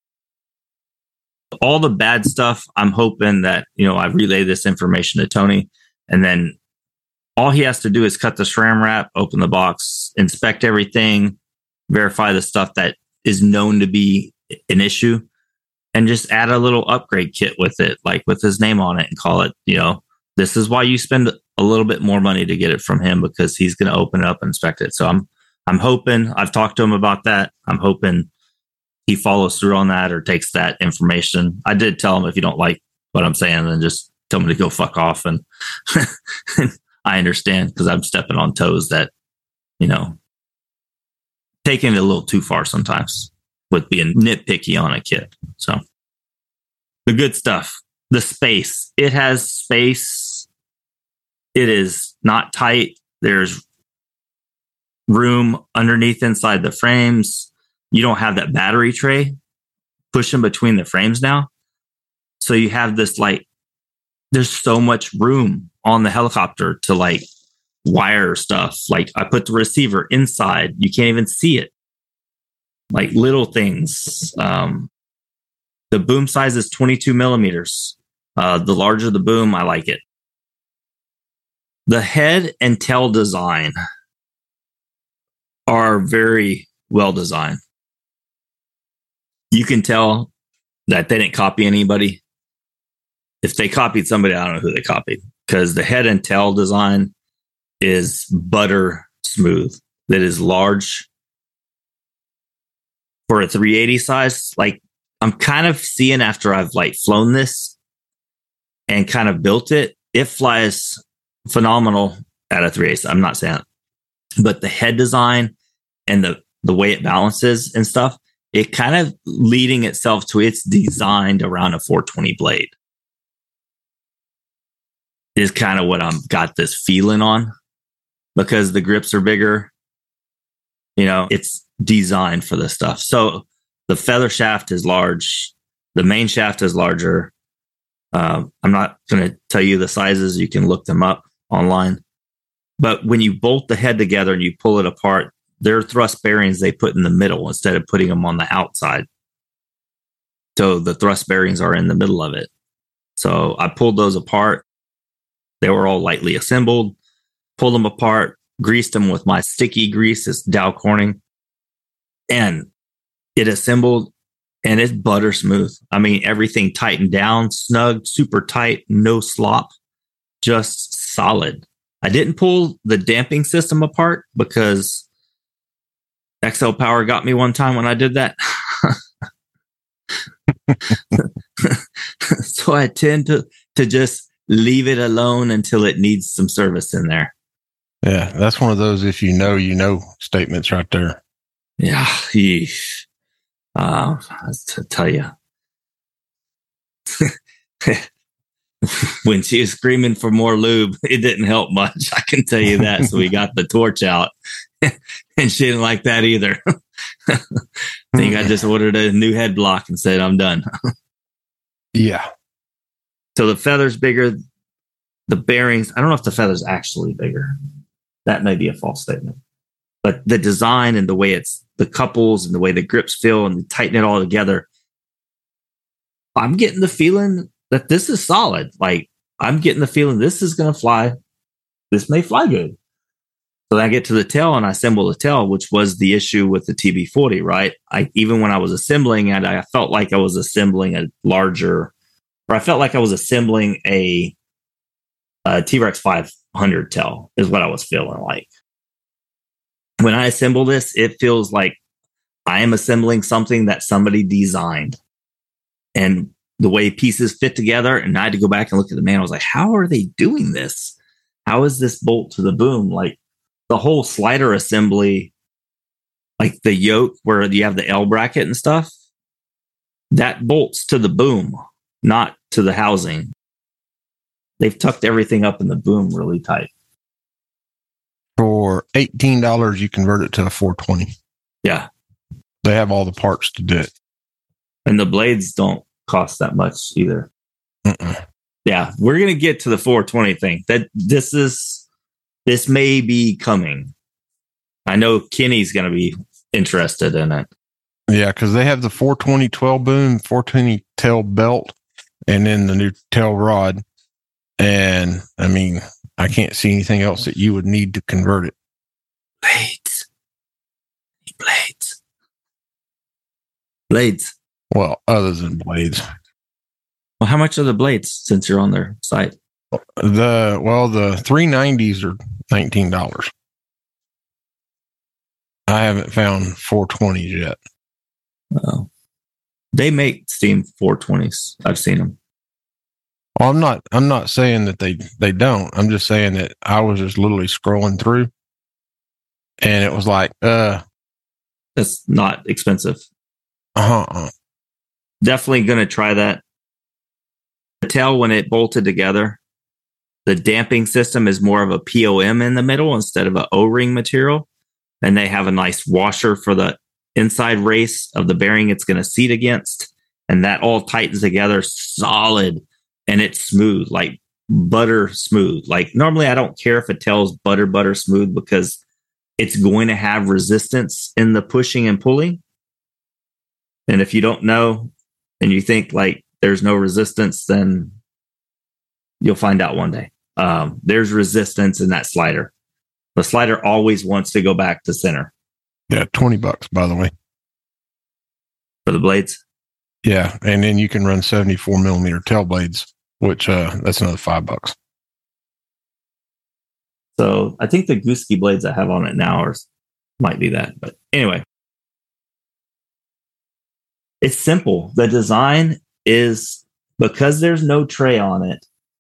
All the bad stuff, I'm hoping that, I relay this information to Tony, and then all he has to do is cut the SRAM wrap, open the box, inspect everything, verify the stuff that is known to be an issue, and just add a little upgrade kit with it, like with his name on it, and call it, this is why you spend a little bit more money to get it from him, because he's going to open it up and inspect it. So I'm hoping, I've talked to him about that. I'm hoping he follows through on that or takes that information. I did tell him, if you don't like what I'm saying, then just tell me to go fuck off. And I understand, because I'm stepping on toes that, taking it a little too far sometimes with being nitpicky on a kit. So the good stuff, the space, it has space. It is not tight. There's room underneath inside the frames. You don't have that battery tray pushing between the frames now. So you have this like, there's so much room on the helicopter to like wire stuff. Like I put the receiver inside. You can't even see it. Like little things. The boom size is 22 millimeters. The larger the boom, I like it. The head and tail design are very well designed. You can tell that they didn't copy anybody. If they copied somebody, I don't know who they copied, because the head and tail design is butter smooth. That is large for a 380 size. Like I'm kind of seeing after I've like flown this and kind of built it, it flies phenomenal at a 380. I'm not saying it, but the head design and the way it balances and stuff, it kind of leading itself to it's designed around a 420 blade is kind of what I'm got this feeling on, because the grips are bigger. You know, it's designed for this stuff. So the feather shaft is large. The main shaft is larger. I'm not going to tell you the sizes. You can look them up online. But when you bolt the head together and you pull it apart, there are thrust bearings they put in the middle instead of putting them on the outside. So the thrust bearings are in the middle of it. So I pulled those apart. They were all lightly assembled, pulled them apart, greased them with my sticky grease. It's Dow Corning. And it assembled and it's butter smooth. I mean, everything tightened down, snug, super tight, no slop, just solid. I didn't pull the damping system apart because XL Power got me one time when I did that. So I tend to just leave it alone until it needs some service in there. Yeah, that's one of those if you know statements right there. Yeah, to tell you. When she was screaming for more lube, it didn't help much. I can tell you that. So we got the torch out, and she didn't like that either. I think I just ordered a new head block and said, I'm done. Yeah. So the feather's bigger. The bearings, I don't know if the feather's actually bigger. That may be a false statement. But the design and the way it's the couples and the way the grips feel and tighten it all together, I'm getting the feeling that this is solid. Like I'm getting the feeling this is going to fly. This may fly good. So then I get to the tail and I assemble the tail, which was the issue with the TB40, right? Even when I was assembling it, I felt like I was assembling a larger, or I felt like I was assembling a T-Rex 500 tail is what I was feeling like. When I assemble this, it feels like I am assembling something that somebody designed. And the way pieces fit together, and I had to go back and look at the manual. I was like, how are they doing this? How is this bolt to the boom? Like the whole slider assembly, like the yoke where you have the L bracket and stuff, that bolts to the boom, not to the housing. They've tucked everything up in the boom really tight. For $18, you convert it to a 420. Yeah. They have all the parts to do it. And the blades don't cost that much either. Mm-mm. Yeah, we're going to get to the 420 thing. This may be coming. I know Kenny's going to be interested in it. Yeah, because they have the 420 12 boom, 420 tail belt, and then the new tail rod. And I mean, I can't see anything else that you would need to convert it. Blades. Well, other than blades. Well, how much are the blades since you're on their site? The 390s are $19. I haven't found 420s yet. Oh. They make Steam 420s. I've seen them. Well, I'm not saying that they don't. I'm just saying that I was just literally scrolling through and it was like, That's not expensive. Uh-huh. Definitely going to try that. The tail, when it bolted together, the damping system is more of a POM in the middle instead of an O-ring material. And they have a nice washer for the inside race of the bearing it's going to seat against. And that all tightens together solid, and it's smooth, like butter smooth. Like normally I don't care if a tail's butter smooth because it's going to have resistance in the pushing and pulling. And if you don't know and you think like there's no resistance, then you'll find out one day. There's resistance in that slider. The slider always wants to go back to center. Yeah, $20, by the way. For the blades? Yeah, and then you can run 74 millimeter tail blades, which that's another $5. So I think the Gooski blades I have on it now might be that. But anyway, it's simple. The design is, because there's no tray on it,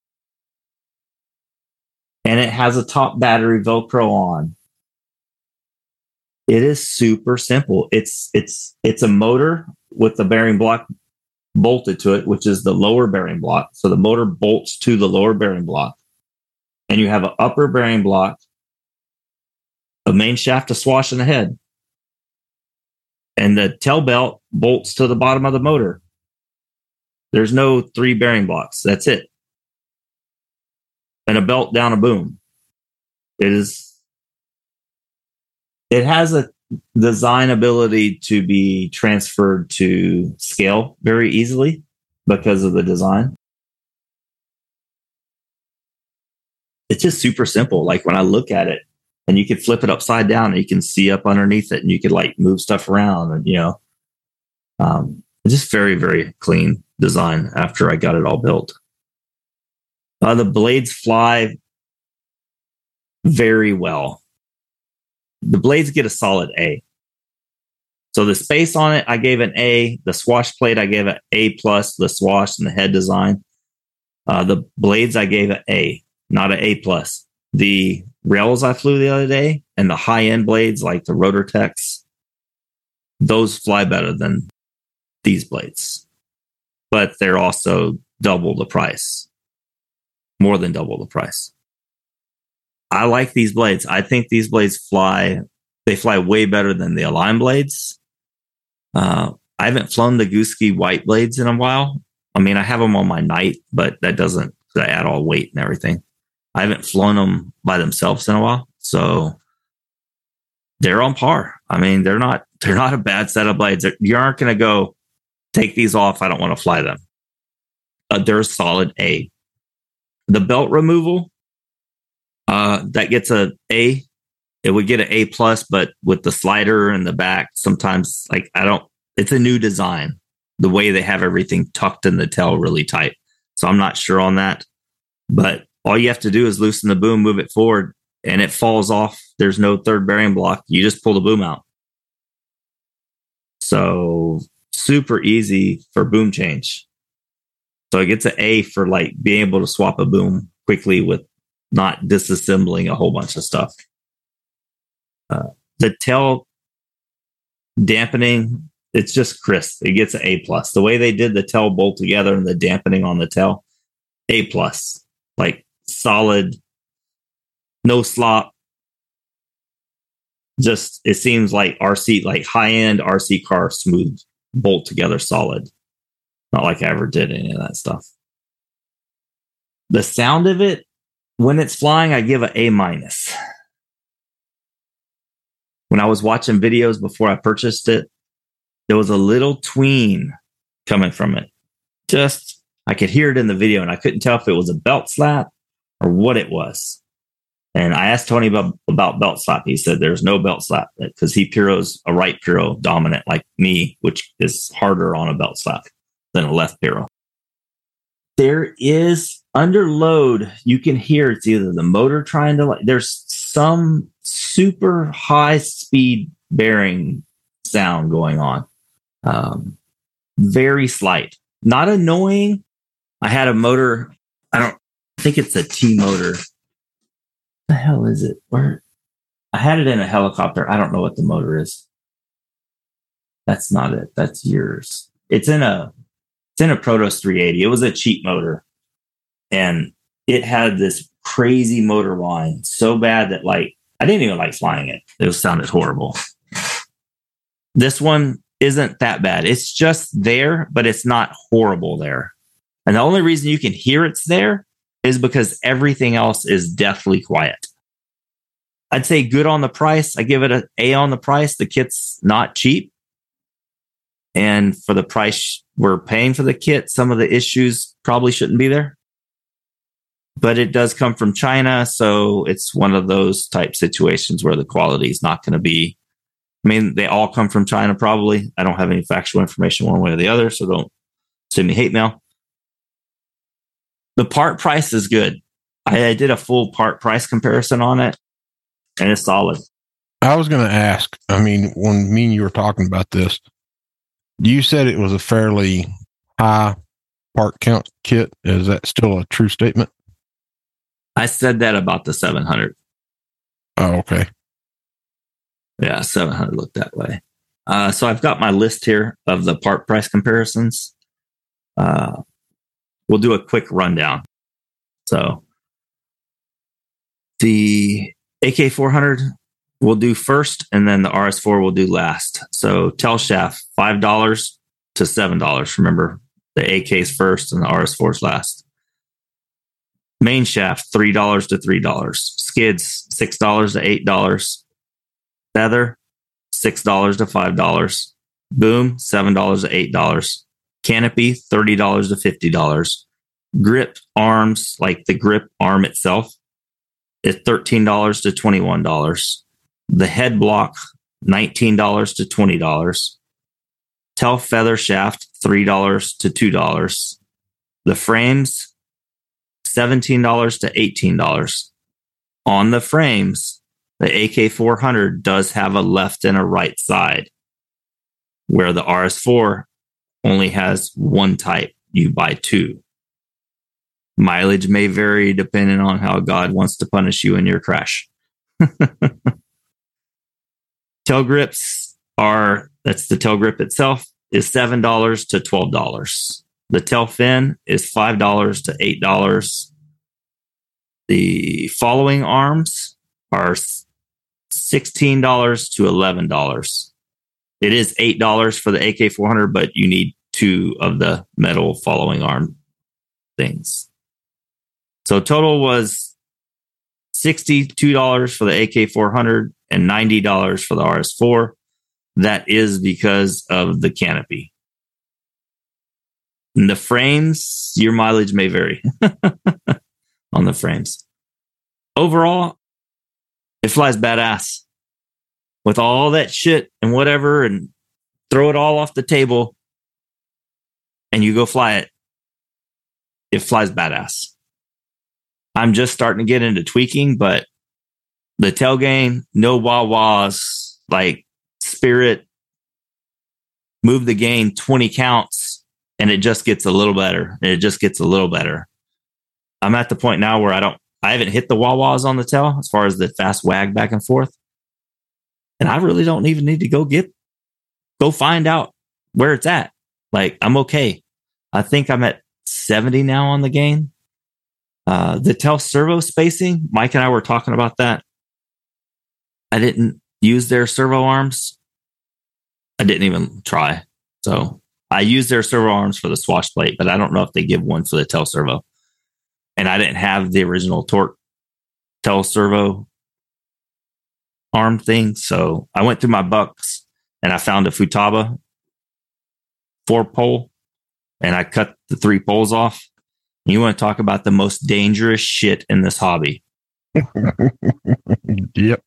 and it has a top battery Velcro on, it is super simple. It's a motor with the bearing block bolted to it, which is the lower bearing block. So the motor bolts to the lower bearing block. And you have an upper bearing block, a main shaft, a swash, and a head. And the tail belt bolts to the bottom of the motor. There's no 3 bearing blocks. That's it. And a belt down a boom. It has a design ability to be transferred to scale very easily because of the design. It's just super simple. Like when I look at it, and you can flip it upside down and you can see up underneath it, and you could like move stuff around, and it's just very, very clean design after I got it all built. The blades fly very well. The blades get a solid A. So the space on it, I gave an A. The swash plate, I gave an A+, the swash and the head design. The blades, I gave an A, not an A+. The rails I flew the other day and the high-end blades like the Rotortex, those fly better than these blades. But they're also double the price. More than double the price. I like these blades. I think these blades fly way better than the Align blades. I haven't flown the Gooski white blades in a while. I mean, I have them on my Night, but that doesn't add all weight and everything. I haven't flown them by themselves in a while. So they're on par. I mean, they're not a bad set of blades. You aren't going to go take these off. I don't want to fly them. They're a solid A. The belt removal, that gets a A. It would get an A+, but with the slider in the back, sometimes it's a new design. The way they have everything tucked in the tail really tight. So I'm not sure on that. But all you have to do is loosen the boom, move it forward, and it falls off. There's no third bearing block. You just pull the boom out. So super easy for boom change. So it gets an A for like being able to swap a boom quickly with not disassembling a whole bunch of stuff. The tail dampening, it's just crisp. It gets an A+. The way they did the tail bolt together and the dampening on the tail, A+. Like solid, no slop. Just, it seems like RC, like high-end RC car smooth, bolt together solid. Not like I ever did any of that stuff. The sound of it, when it's flying, I give an A-. When I was watching videos before I purchased it, there was a little tween coming from it. Just, I could hear it in the video, and I couldn't tell if it was a belt slap or what it was. And I asked Tony about belt slap. He said there's no belt slap because he Piro's a right Piro dominant like me, which is harder on a belt slap than a left Piro. There is under load, you can hear it's either the motor trying to, there's some super high speed bearing sound going on. Very slight, not annoying. I had a motor. I think it's a T motor. What the hell is it? Where I had it in a helicopter. I don't know what the motor is. That's not it. That's yours. It's in a Protos 380. It was a cheap motor, and it had this crazy motor whine so bad that like I didn't even like flying it. It sounded horrible. This one isn't that bad. It's just there, but it's not horrible there. And the only reason you can hear it's there is because everything else is deathly quiet. I'd say good on the price. I give it an A on the price. The kit's not cheap. And for the price we're paying for the kit, some of the issues probably shouldn't be there. But it does come from China, so it's one of those type situations where the quality is not going to be. I mean, they all come from China probably. I don't have any factual information one way or the other, so don't send me hate mail. The part price is good. I did a full part price comparison on it, and it's solid. I was going to ask, I mean, when me and you were talking about this, you said it was a fairly high part count kit. Is that still a true statement? I said that about the 700. Oh, okay. Yeah, 700 looked that way. So I've got my list here of the part price comparisons. We'll do a quick rundown. So the AK400 we'll do first, and then the RS4 we'll do last. So tail shaft, $5 to $7. Remember, the AK's first and the RS4's last. Main shaft, $3 to $3. Skids, $6 to $8. Feather, $6 to $5. Boom, $7 to $8. Canopy, $30 to $50. Grip arms, like the grip arm itself, is $13 to $21. The head block, $19 to $20. Tail feather shaft, $3 to $2. The frames, $17 to $18. On the frames, the AK400 does have a left and a right side, where the RS4 only has one type. You buy two. Mileage may vary depending on how God wants to punish you in your crash. Tail grips that's the tail grip itself, is $7 to $12. The tail fin is $5 to $8. The following arms are $16 to $11. It is $8 for the AK400, but you need two of the metal following arm things. So total was $62 for the AK400 and $90 for the RS4. That is because of the canopy. And the frames, your mileage may vary on the frames. Overall, it flies badass. With all that shit and whatever, and throw it all off the table, and you go fly it, it flies badass. I'm just starting to get into tweaking, but the tail game, no wah-wahs, like Spirit, move the gain 20 counts, and it just gets a little better. It just gets a little better. I'm at the point now where I haven't hit the wah-wahs on the tail as far as the fast wag back and forth. And I really don't even need to go find out where it's at. Like, I'm okay. I think I'm at 70 now on the gain. The tail servo spacing, Mike and I were talking about that. I didn't use their servo arms. I didn't even try. So I used their servo arms for the swash plate, but I don't know if they give one for the tail servo. And I didn't have the original Torque tail servo arm thing. So I went through my bucks and I found a Futaba 4-pole, and I cut the 3 poles off. You want to talk about the most dangerous shit in this hobby. Yep.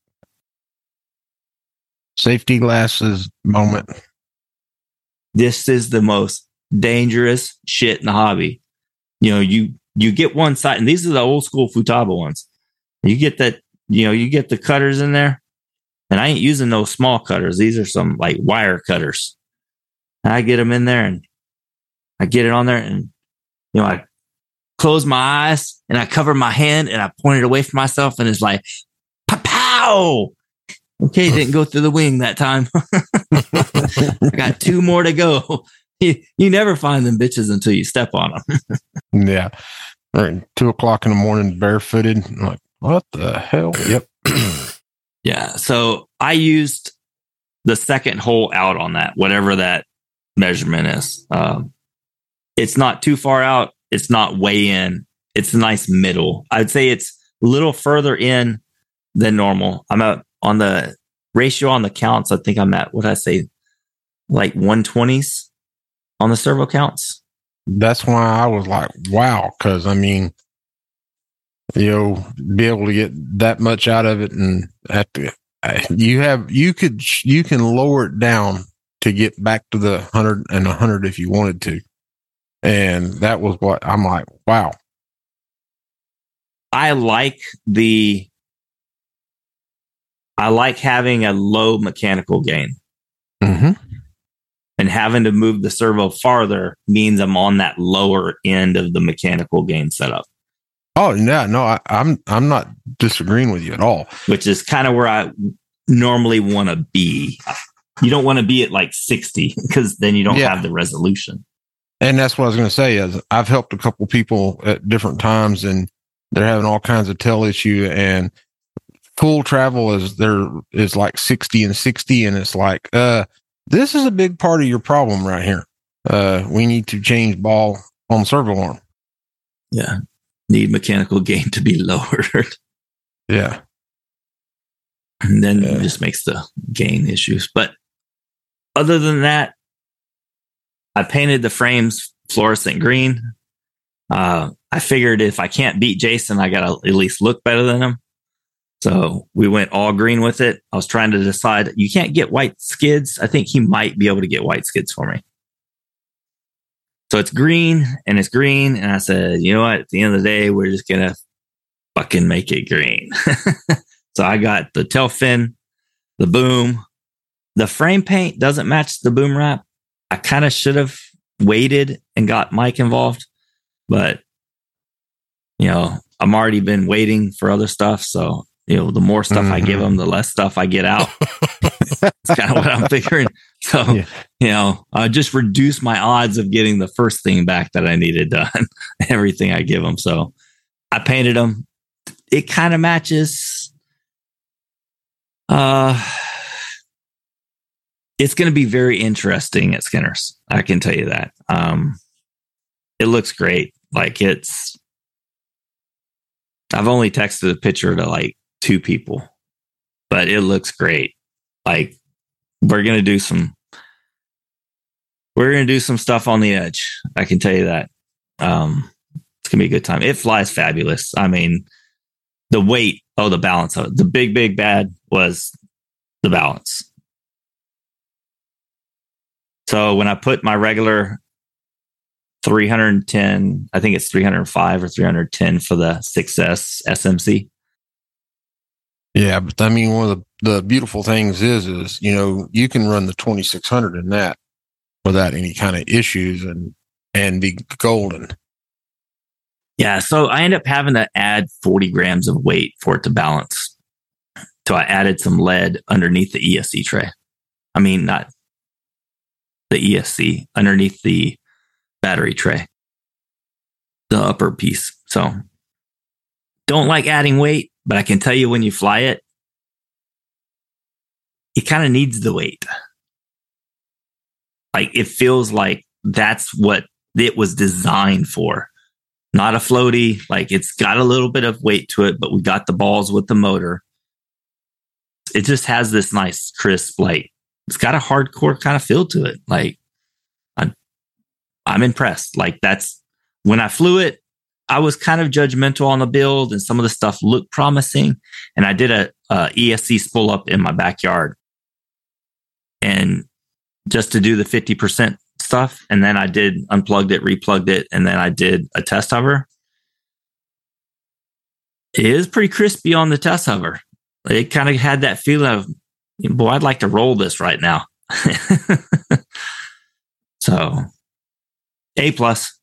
Safety glasses moment. This is the most dangerous shit in the hobby. You know, you get one side, and these are the old school Futaba ones. You get that, you get the cutters in there, and I ain't using those small cutters. These are some like wire cutters. And I get them in there, and I get it on there, and I close my eyes and I cover my hand and I point it away from myself, and it's like, pow! Okay, didn't go through the wing that time. I got 2 more to go. You never find them bitches until you step on them. Yeah. Right. 2:00 in the morning, barefooted. I'm like, what the hell? Yep. Yeah. So I used the second hole out on that, whatever that measurement is. It's not too far out. It's not way in. It's a nice middle. I'd say it's a little further in than normal. I'm at, on the ratio on the counts. I think I'm at, what did I say? Like 120s on the servo counts. That's why I was like, wow. Cause I mean, be able to get that much out of it. And you can lower it down to get back to the 100 and 100 if you wanted to. And that was what I'm like, wow. I like having a low mechanical gain. Mm-hmm. And having to move the servo farther means I'm on that lower end of the mechanical gain setup. Oh, yeah, no, I'm not disagreeing with you at all. Which is kind of where I normally want to be. You don't want to be at like 60 because then you don't have the resolution. And that's what I was going to say. Is I've helped a couple people at different times, and they're having all kinds of tail issue. And full travel is like 60 and 60, and it's like, this is a big part of your problem right here. We need to change ball on the servo arm. Yeah. Need mechanical gain to be lowered. Yeah. And then it just makes the gain issues. But other than that, I painted the frames fluorescent green. I figured if I can't beat Jason, I got to at least look better than him. So we went all green with it. I was trying to decide, you can't get white skids. I think he might be able to get white skids for me. So it's green and it's green. And I said, you know what? At the end of the day, we're just going to fucking make it green. So I got the tail fin, the boom. The frame paint doesn't match the boom wrap. I kind of should have waited and got Mike involved. But, I'm already been waiting for other stuff. So, the more stuff I give him, the less stuff I get out. It's kind of what I'm figuring. So, I just reduce my odds of getting the first thing back that I needed done. Everything I give him. So I painted them. It kind of matches. It's going to be very interesting at Skinner's. I can tell you that. It looks great. Like I've only texted a picture to like 2 people, but it looks great. Like we're going to do some stuff on the edge. I can tell you that. It's going to be a good time. It flies fabulous. I mean, the weight, the balance of it. The big bad was the balance. So when I put my regular 310, I think it's 305 or 310 for the 6S SMC. Yeah, but I mean, one of the beautiful things is you can run the 2600 in that without any kind of issues and be golden. Yeah, so I end up having to add 40 grams of weight for it to balance. So I added some lead underneath the ESC tray. I mean, not the ESC, underneath the battery tray, the upper piece. So don't like adding weight, but I can tell you when you fly it, it kind of needs the weight. Like it feels like that's what it was designed for. Not a floaty. Like it's got a little bit of weight to it, but we got the balls with the motor. It just has this nice crisp, like it's got a hardcore kind of feel to it. Like I'm impressed. Like that's when I flew it, I was kind of judgmental on the build and some of the stuff looked promising. And I did a ESC spool up in my backyard and just to do the 50% stuff. And then I did unplugged it, replugged it. And then I did a test hover. It is pretty crispy on the test hover. It kind of had that feeling of, boy, I'd like to roll this right now. So A+.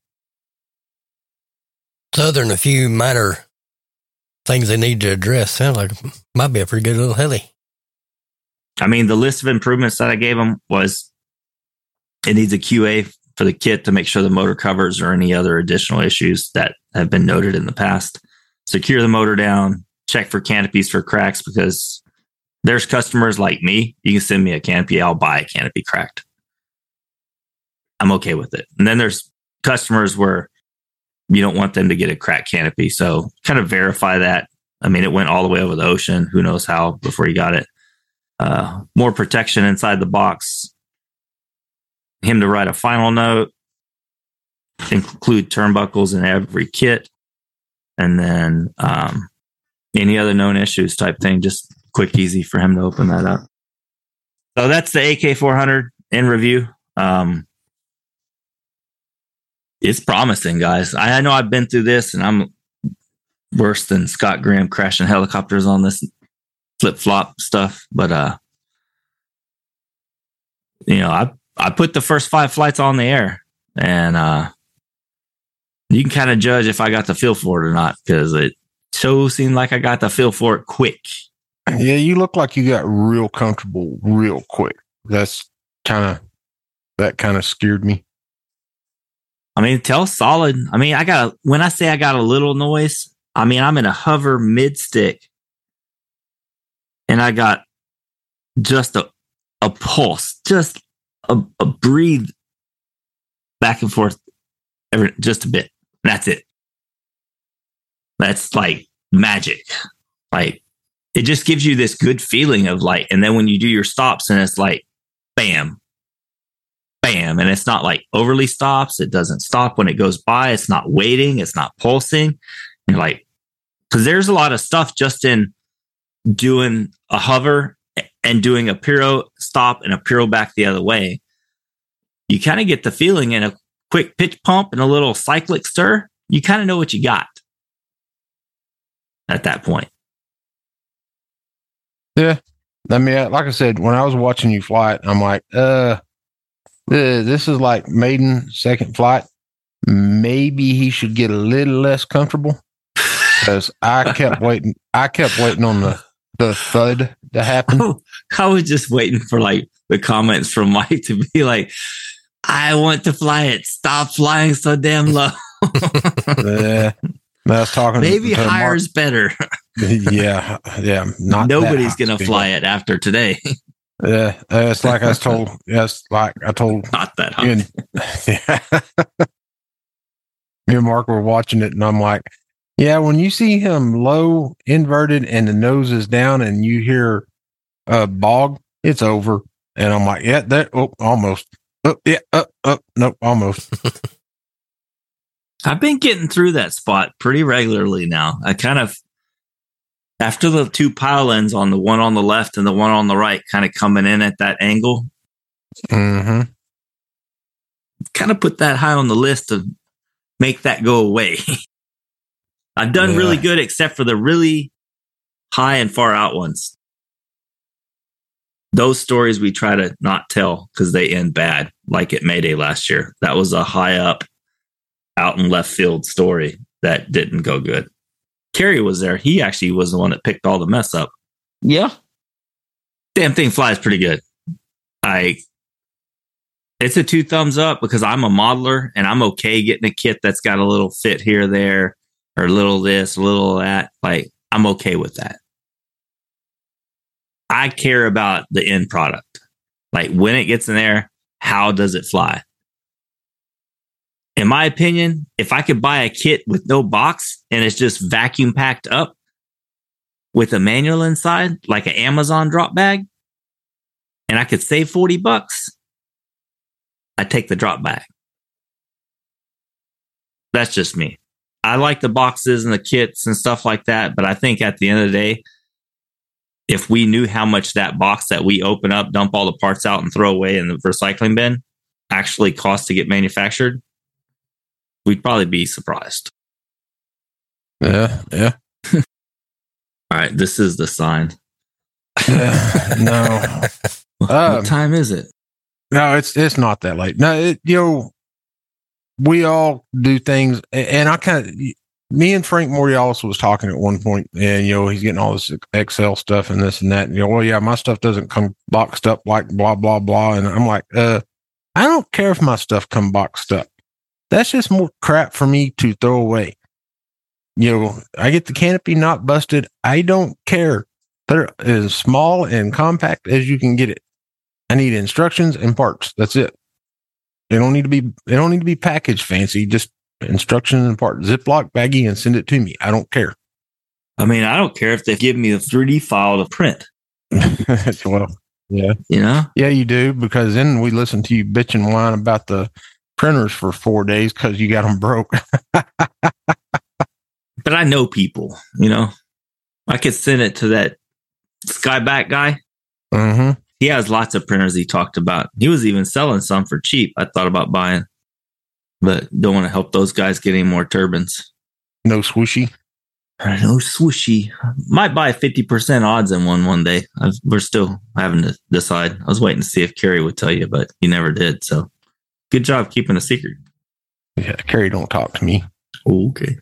So other than a few minor things they need to address, sounds like it might be a pretty good little heli. I mean, the list of improvements that I gave him was it needs a QA for the kit to make sure the motor covers or any other additional issues that have been noted in the past. Secure the motor down, check for canopies for cracks, because there's customers like me. You can send me a canopy, I'll buy a canopy cracked. I'm okay with it. And then there's customers where you don't want them to get a cracked canopy. So kind of verify that. I mean, it went all the way over the ocean. Who knows how before you got it. More protection inside the box. Him to write a final note. Include turnbuckles in every kit. And then any other known issues type thing. Just quick, easy for him to open that up. So that's the AK400 in review. It's promising, guys. I know I've been through this, and I'm worse than Scott Graham crashing helicopters on this flip-flop stuff. But, I put the first 5 flights on the air, and you can kind of judge if I got the feel for it or not, because it so seemed like I got the feel for it quick. Yeah, you look like you got real comfortable real quick. That kind of scared me. I mean, Tail's solid. I mean, when I say I got a little noise, I mean, I'm in a hover mid stick, and I got just a pulse, just a breathe back and forth, just a bit. That's it. That's like magic. Like, it just gives you this good feeling of like, and then when you do your stops and it's like, bam, bam. And it's not like overly stops. It doesn't stop when it goes by. It's not waiting. It's not pulsing. You're like, because there's a lot of stuff just in doing a hover and doing a pyro stop and a pyro back the other way. You kind of get the feeling in a quick pitch pump and a little cyclic stir. You kind of know what you got at that point. Yeah. I mean, like I said, when I was watching you fly it, I'm like, this is like maiden second flight. Maybe he should get a little less comfortable, because I kept waiting. I kept waiting on the thud to happen. I was just waiting for like the comments from Mike to be like, I want to fly it. Stop flying so damn low. I was talking. Maybe higher is better. Yeah. Nobody's gonna fly it after today. Yeah, it's like I told. Yes, like I told. Not that high. Me and Mark were watching it, and I'm like, yeah, when you see him low, inverted, and the nose is down, and you hear a bog, it's over. And I'm like, yeah, that. Oh, almost. Oh, yeah. Nope, almost. I've been getting through that spot pretty regularly now. I kind of, after the 2 pile ends on the one on the left and the one on the right, kind of coming in at that angle. Mm-hmm. Kind of put that high on the list to make that go away. I've done really good, except for the really high and far out ones. Those stories we try to not tell because they end bad, like at Mayday last year. That was a high up, out in left field story that didn't go good. Kerry was there. He actually was the one that picked all the mess up. Yeah. Damn thing flies pretty good. It's a 2 thumbs up because I'm a modeler and I'm okay getting a kit that's got a little fit here or there, or a little this, a little that. Like, I'm okay with that. I care about the end product. Like, when it gets in there, how does it fly? In my opinion, if I could buy a kit with no box and it's just vacuum packed up with a manual inside, like an Amazon drop bag, and I could save $40, I'd take the drop bag. That's just me. I like the boxes and the kits and stuff like that, but I think at the end of the day, if we knew how much that box that we open up, dump all the parts out and throw away in the recycling bin actually costs to get manufactured, we'd probably be surprised. Yeah. All right, this is the sign. No. What time is it? No, it's not that late. No, we all do things, and I kind of, me and Frank Mordialis was talking at one point, and he's getting all this Excel stuff and this and that. And well, yeah, my stuff doesn't come boxed up like blah blah blah. And I'm like, I don't care if my stuff come boxed up. That's just more crap for me to throw away. I get the canopy not busted. I don't care. They're as small and compact as you can get it. I need instructions and parts. That's it. They don't need to be packaged fancy. Just instructions and parts. Ziploc baggie and send it to me. I don't care. I mean, I don't care if they give me a 3D file to print. Well, yeah. Yeah, you do, because then we listen to you bitch and whine about the printers for 4 days because you got them broke. But I know people, I could send it to that Skyback guy. Mm-hmm. He has lots of printers he talked about. He was even selling some for cheap. I thought about buying, but don't want to help those guys get any more turbines. No swooshy. No swooshy. Might buy 50% odds in one day. We're still having to decide. I was waiting to see if Kerry would tell you, but he never did. So good job keeping a secret. Yeah, Kerry don't talk to me. Oh, okay.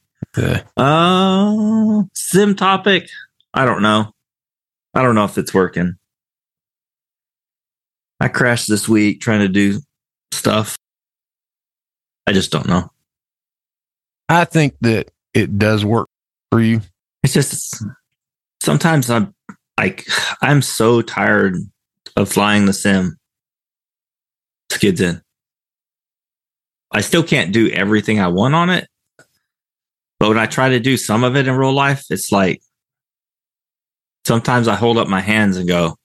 Sim topic. I don't know if it's working. I crashed this week trying to do stuff. I just don't know. I think that it does work for you. It's just sometimes I'm so tired of flying the sim. Skids in. I still can't do everything I want on it. But when I try to do some of it in real life, it's like sometimes I hold up my hands and go,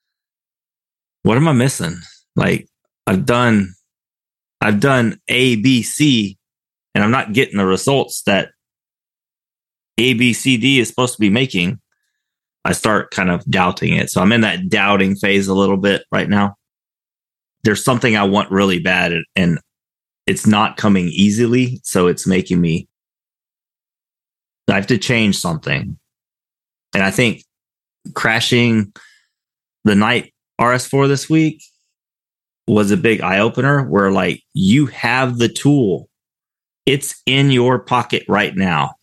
what am I missing? Like I've done A, B, C, and I'm not getting the results that A, B, C, D is supposed to be making. I start kind of doubting it. So I'm in that doubting phase a little bit right now. There's something I want really bad and it's not coming easily. So it's making me, I have to change something. And I think crashing the night RS4 this week was a big eye opener where like you have the tool. It's in your pocket right now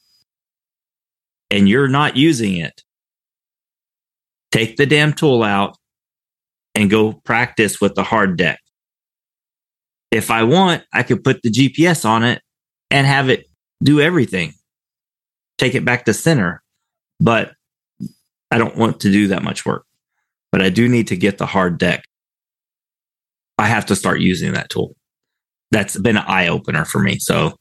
and you're not using it. Take the damn tool out and go practice with the hard deck. If I want, I could put the GPS on it and have it do everything. Take it back to center. But I don't want to do that much work. But I do need to get the hard deck. I have to start using that tool. That's been an eye opener for me. So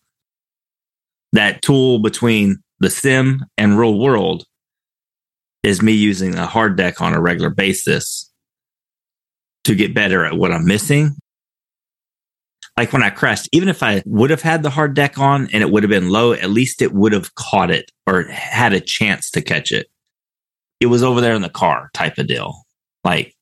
that tool between the sim and real world is me using a hard deck on a regular basis to get better at what I'm missing. Like when I crashed, even if I would have had the hard deck on and it would have been low, at least it would have caught it or had a chance to catch it. It was over there in the car type of deal. Like,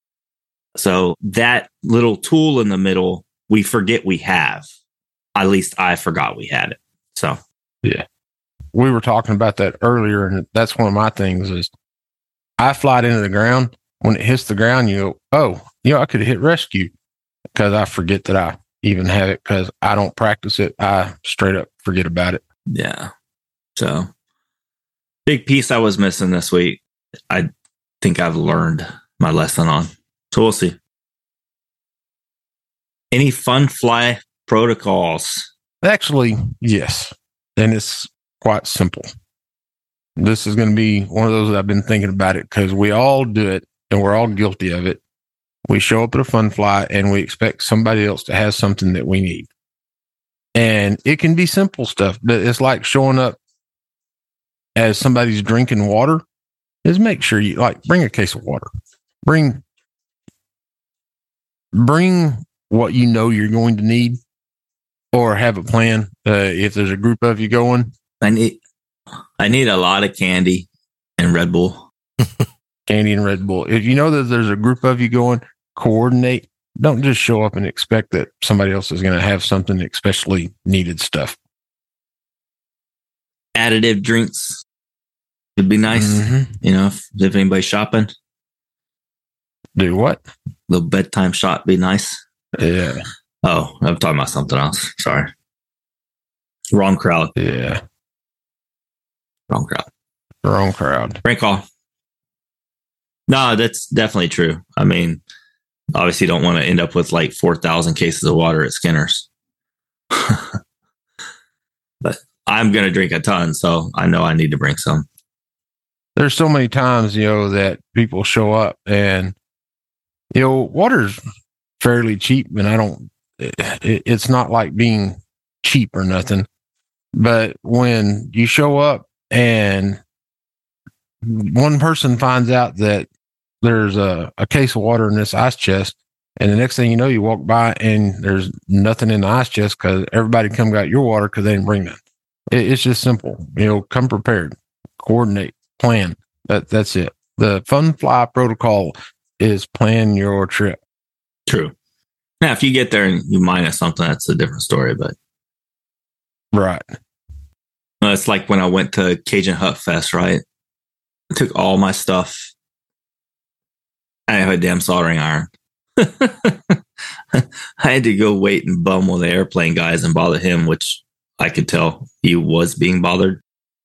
so that little tool in the middle, we forget we have. At least I forgot we had it. So, yeah. We were talking about that earlier, and that's one of my things is I fly it into the ground. When it hits the ground, you go, oh, I could have hit rescue because I forget that I even have it because I don't practice it. I straight up forget about it. Yeah. So, big piece I was missing this week. I think I've learned my lesson on. So we'll see. Any fun fly protocols? Actually, yes. And it's quite simple. This is going to be one of those that I've been thinking about it because we all do it and we're all guilty of it. We show up at a fun fly and we expect somebody else to have something that we need. And it can be simple stuff, but it's like showing up as somebody's drinking water. Is make sure you bring a case of water. Bring what you know you're going to need or have a plan. If there's a group of you going, I need a lot of candy and Red Bull. Candy and Red Bull. If you know that there's a group of you going, coordinate. Don't just show up and expect that somebody else is going to have something, especially needed stuff. Additive drinks would be nice. Mm-hmm. If anybody's shopping. Do what? Little bedtime shot be nice. Yeah. Oh, I'm talking about something else. Sorry. Wrong crowd. Yeah. Wrong crowd. Wrong crowd. Prank call. No, that's definitely true. I mean, obviously, you don't want to end up with like 4,000 cases of water at Skinner's. But I'm going to drink a ton, so I know I need to bring some. There's so many times, that people show up and, water's fairly cheap, and it's not like being cheap or nothing. But when you show up and one person finds out that there's a case of water in this ice chest, and the next thing you know, you walk by and there's nothing in the ice chest because everybody come got your water because they didn't bring that. It's just simple. Come prepared, coordinate, plan. That's it. The Fun Fly protocol is plan your trip. True. Now, if you get there and you minus something, that's a different story. But right. It's like when I went to Cajun Hut Fest, right? I took all my stuff. I have a damn soldering iron. I had to go wait and bum with the airplane guys and bother him, which I could tell he was being bothered.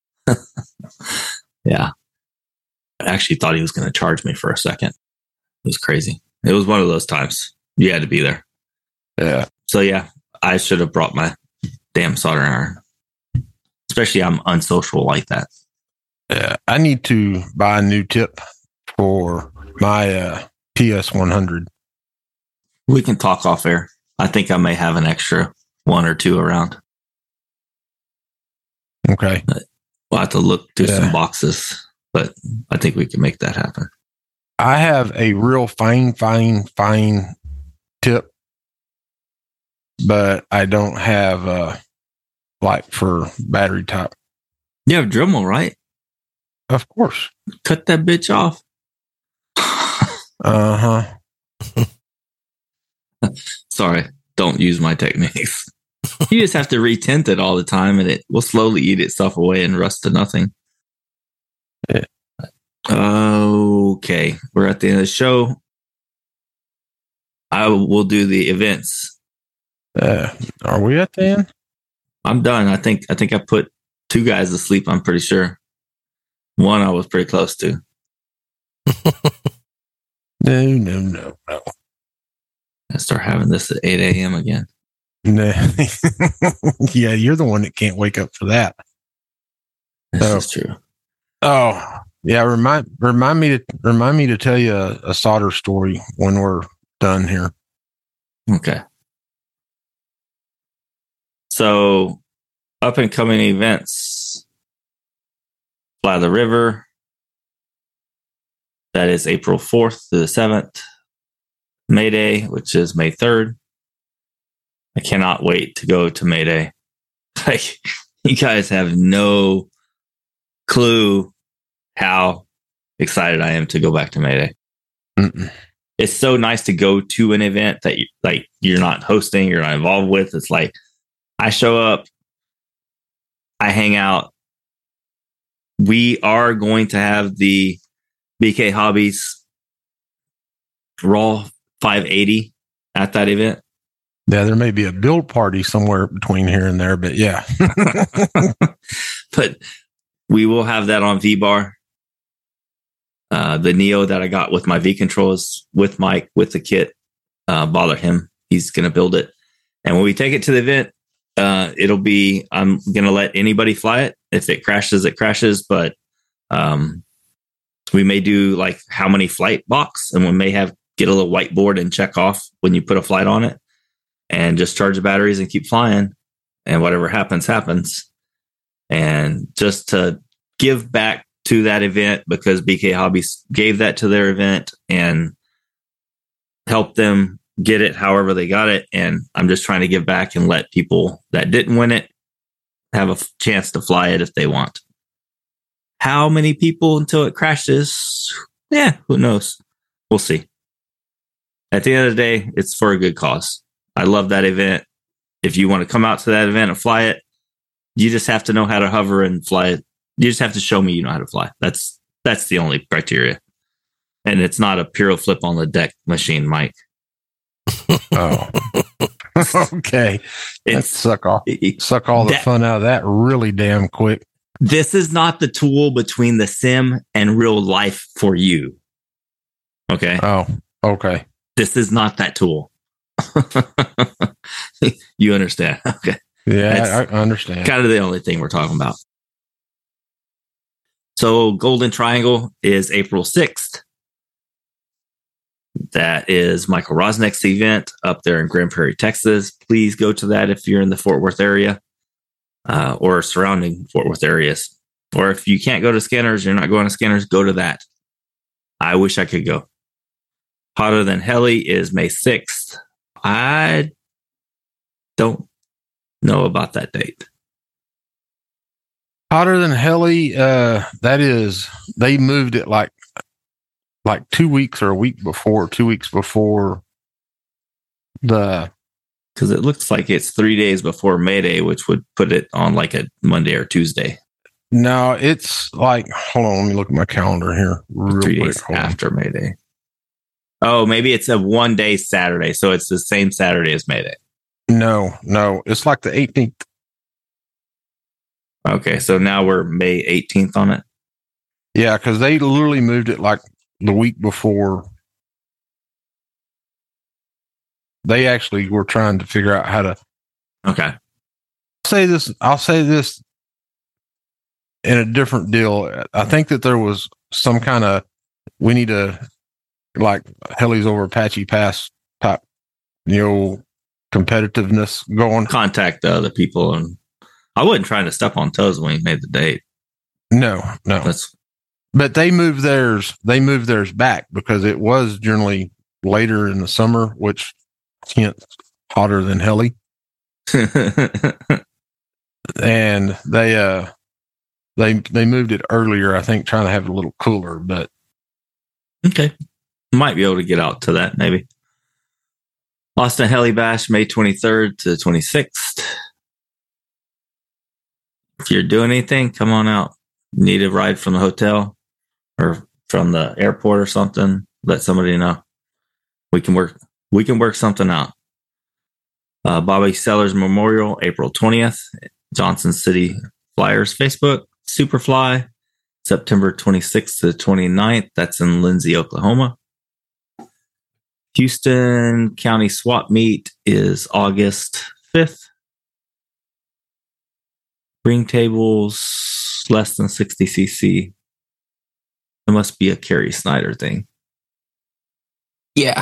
Yeah. I actually thought he was going to charge me for a second. It was crazy. It was one of those times. You had to be there. Yeah. So, yeah, I should have brought my damn soldering iron. Especially I'm unsocial like that. Yeah. I need to buy a new tip for my TS100. We can talk off air. I think I may have an extra one or two around. Okay. But we'll have to look through some boxes, but I think we can make that happen. I have a real fine tip, but I don't have like for battery type. You have Dremel, right? Of course. Cut that bitch off. Uh-huh. Sorry, don't use my techniques. You just have to retint it all the time and it will slowly eat itself away and rust to nothing. Yeah. Okay, we're at the end of the show. I will do the events. Are we at the end? I'm done. I think I put 2 guys to sleep, I'm pretty sure. One I was pretty close to. No. I start having this at 8 a.m. again. No. Yeah, you're the one that can't wake up for that. This is true. Oh, yeah. Remind me to tell you a solder story when we're done here. Okay. So, up and coming events. Fly the River. That is April 4th to the 7th. May Day, which is May 3rd. I cannot wait to go to May Day. Like, you guys have no clue how excited I am to go back to May Day. Mm-mm. It's so nice to go to an event that you're not hosting, you're not involved with. It's like I show up, I hang out. We are going to have the BK Hobbies Raw 580 at that event. Yeah, there may be a build party somewhere between here and there, but yeah. But we will have that on V-Bar. The Neo that I got with my V-Control is with Mike, with the kit. Bother him. He's going to build it. And when we take it to the event, I'm going to let anybody fly it. If it crashes, it crashes. But we may do like how many flight box, and we may get a little whiteboard and check off when you put a flight on it, and just charge the batteries and keep flying, and whatever happens, happens. And just to give back to that event, because BK Hobbies gave that to their event and helped them get it however they got it. And I'm just trying to give back and let people that didn't win it have a chance to fly it if they want. How many people until it crashes? Yeah, who knows? We'll see. At the end of the day, it's for a good cause. I love that event. If you want to come out to that event and fly it, you just have to know how to hover and fly it. You just have to show me you know how to fly. That's the only criteria. And it's not a Puro flip on the deck machine, Mike. Oh. Okay. It's suck all the fun out of that really damn quick. This is not the tool between the sim and real life for you. Okay. Oh, okay. This is not that tool. You understand? Okay. Yeah, I understand. Kind of the only thing we're talking about. So Golden Triangle is April 6th. That is Michael Rosnick's event up there in Grand Prairie, Texas. Please go to that if you're in the Fort Worth area or surrounding Fort Worth areas. Or if you can't go to Scanners, you're not going to Scanners, go to that. I wish I could go. Hotter Than Heli is May 6th. I don't know about that date. Hotter Than Heli, that is, they moved it like 2 weeks or a week before, 2 weeks before the. Because it looks like it's 3 days before May Day, which would put it on like a Monday or Tuesday. No, it's like, hold on, let me look at my calendar here. 3 days after May Day. Oh, maybe it's a 1 day Saturday. So it's the same Saturday as May Day. No, it's like the 18th. Okay, so now we're May 18th on it. Yeah, because they literally moved it like the week before. They actually were trying to figure out how to. Okay. I'll say this in a different deal. I think that there was some kind of, we need to, like Heli's over Apache Pass type, competitiveness going. Contact the other people. And I wasn't trying to step on toes when we made the date. No. But they moved theirs back because it was generally later in the summer, which hence Hotter Than Heli. And they moved it earlier, I think, trying to have it a little cooler, but okay. Might be able to get out to that, maybe. Austin Heli Bash, May 23rd to the 26th. If you're doing anything, come on out. Need a ride from the hotel or from the airport or something, let somebody know. We can work something out. Bobby Sellers Memorial, April 20th. Johnson City Flyers Facebook. Superfly, September 26th to 29th. That's in Lindsay, Oklahoma. Houston County Swap Meet is August 5th. Bring tables less than 60 cc. It must be a Kerry Snyder thing. Yeah.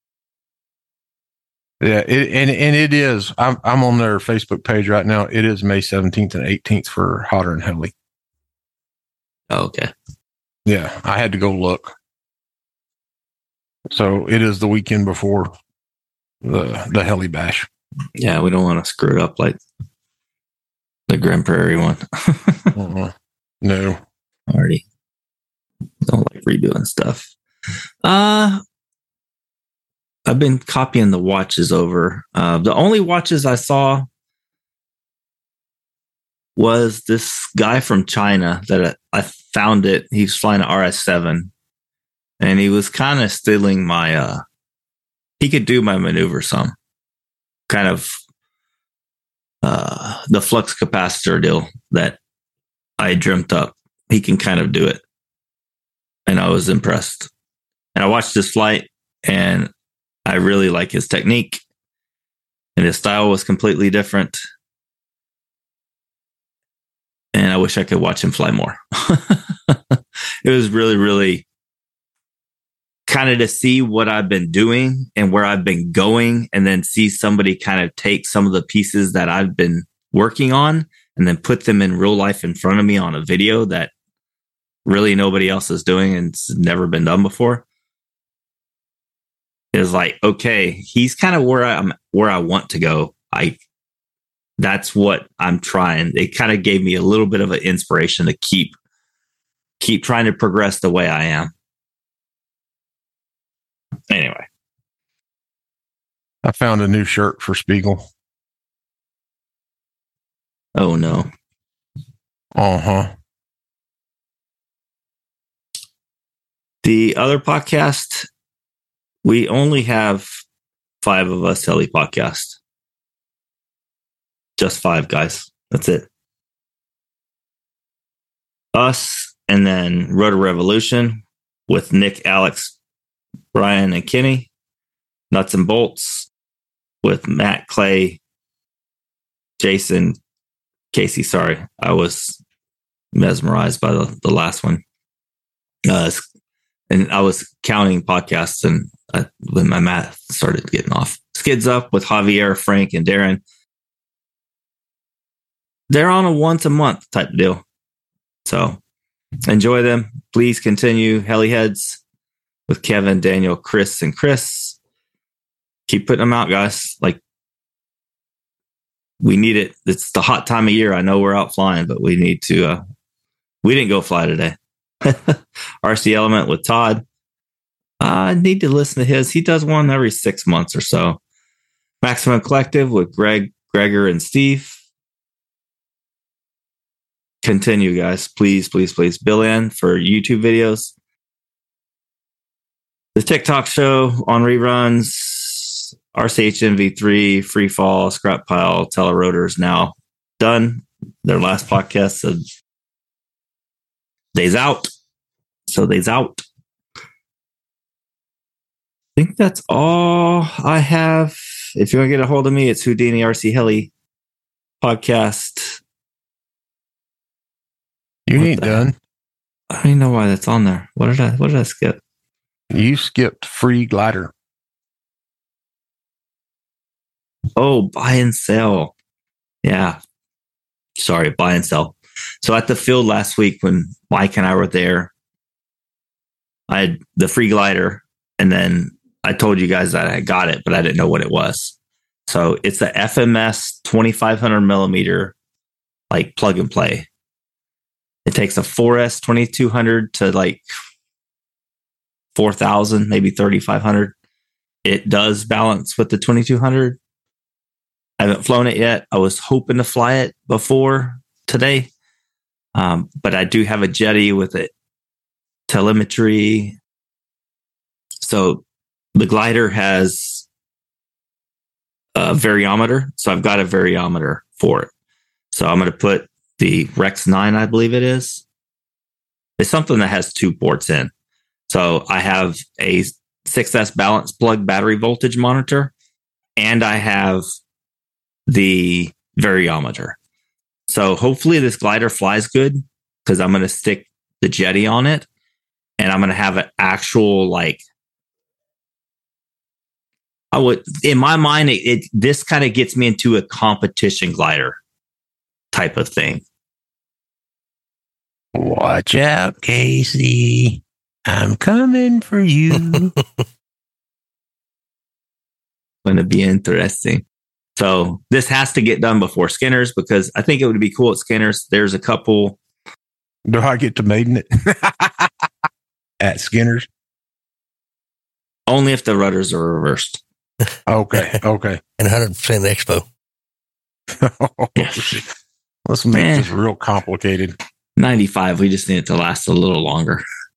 Yeah, it is. I'm on their Facebook page right now. It is May 17th and 18th for Hotter Than Heli. Oh, okay. Yeah, I had to go look. So it is the weekend before the Heli Bash. Yeah, we don't want to screw it up like the Grand Prairie one. No. Already don't like redoing stuff. I've been copying the watches over. The only watches I saw was this guy from China that I found it. He's flying an RS-7 and he was kind of stealing my, he could do my maneuver some kind of, the flux capacitor deal that I dreamt up. He can kind of do it. And I was impressed. And I watched this flight and I really like his technique, and his style was completely different. And I wish I could watch him fly more. It was really, really kind of to see what I've been doing and where I've been going, and then see somebody kind of take some of the pieces that I've been working on and then put them in real life in front of me on a video that really nobody else is doing and it's never been done before. Is like, okay, he's kind of where I want to go. That's what I'm trying. It kind of gave me a little bit of an inspiration to keep trying to progress the way I am. Anyway, I found a new shirt for Spiegel. Oh no. The other podcast, we only have 5 of us Heli podcast. Just 5 guys. That's it. us, and then Rotor Revolution with Nick, Alex, Brian, and Kenny. Nuts and Bolts with Matt, Clay, Jason, Casey. Sorry, I was mesmerized by the last one. And I was counting podcasts, and when my math started getting off. Skids Up with Javier, Frank, and Darren. They're on a once a month type deal. So enjoy them. Please continue. Heliheads with Kevin, Daniel, Chris, and Chris. Keep putting them out, guys. Like, we need it. It's the hot time of year. I know we're out flying, but we need to. We didn't go fly today. RC Element with Todd. I need to listen to his. He does one every 6 months or so. Maximum Collective with Greg, Gregor, and Steve. Continue, guys. Please, please, please. Bill in for YouTube videos. The TikTok show on reruns. RCH MV3, Free Fall, Scrap Pile, Telerotors now done. Their last podcast said days out. So days out. I think that's all I have. If you want to get a hold of me, it's Houdini RC Heli podcast. You ain't done. I don't even know why that's on there. What did I skip? You skipped free glider. Oh, buy and sell. Yeah. Sorry, buy and sell. So at the field last week when Mike and I were there, I had the free glider, and then I told you guys that I got it, but I didn't know what it was. So it's a FMS 2500 millimeter, like plug and play. It takes a 4S 2200 to like 4,000, maybe 3,500. It does balance with the 2200. I haven't flown it yet. I was hoping to fly it before today, but I do have a Jetty with it, telemetry. So the glider has a variometer. So I've got a variometer for it. So I'm going to put the Rex 9, I believe it is. It's something that has 2 ports in. So I have a 6S balance plug battery voltage monitor, and I have the variometer. So hopefully this glider flies good, because I'm going to stick the Jetty on it, and I'm going to have an actual, like, I would, in my mind, this kind of gets me into a competition glider type of thing. Watch out, Casey. I'm coming for you. Going to be interesting. So this has to get done before Skinner's, because I think it would be cool at Skinner's. There's a couple. Do I get to maiden it at Skinner's? Only if the rudders are reversed. Okay. Okay. And 100% expo. Let's make this real complicated. 95. We just need it to last a little longer.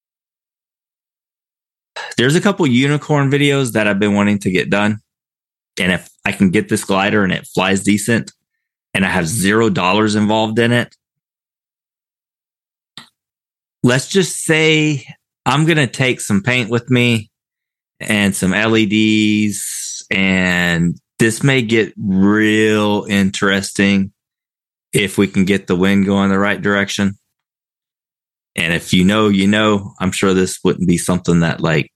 There's a couple unicorn videos that I've been wanting to get done. And if I can get this glider and it flies decent and I have $0 involved in it, let's just say I'm going to take some paint with me and some LEDs, and this may get real interesting if we can get the wind going the right direction. And if you know, I'm sure this wouldn't be something that like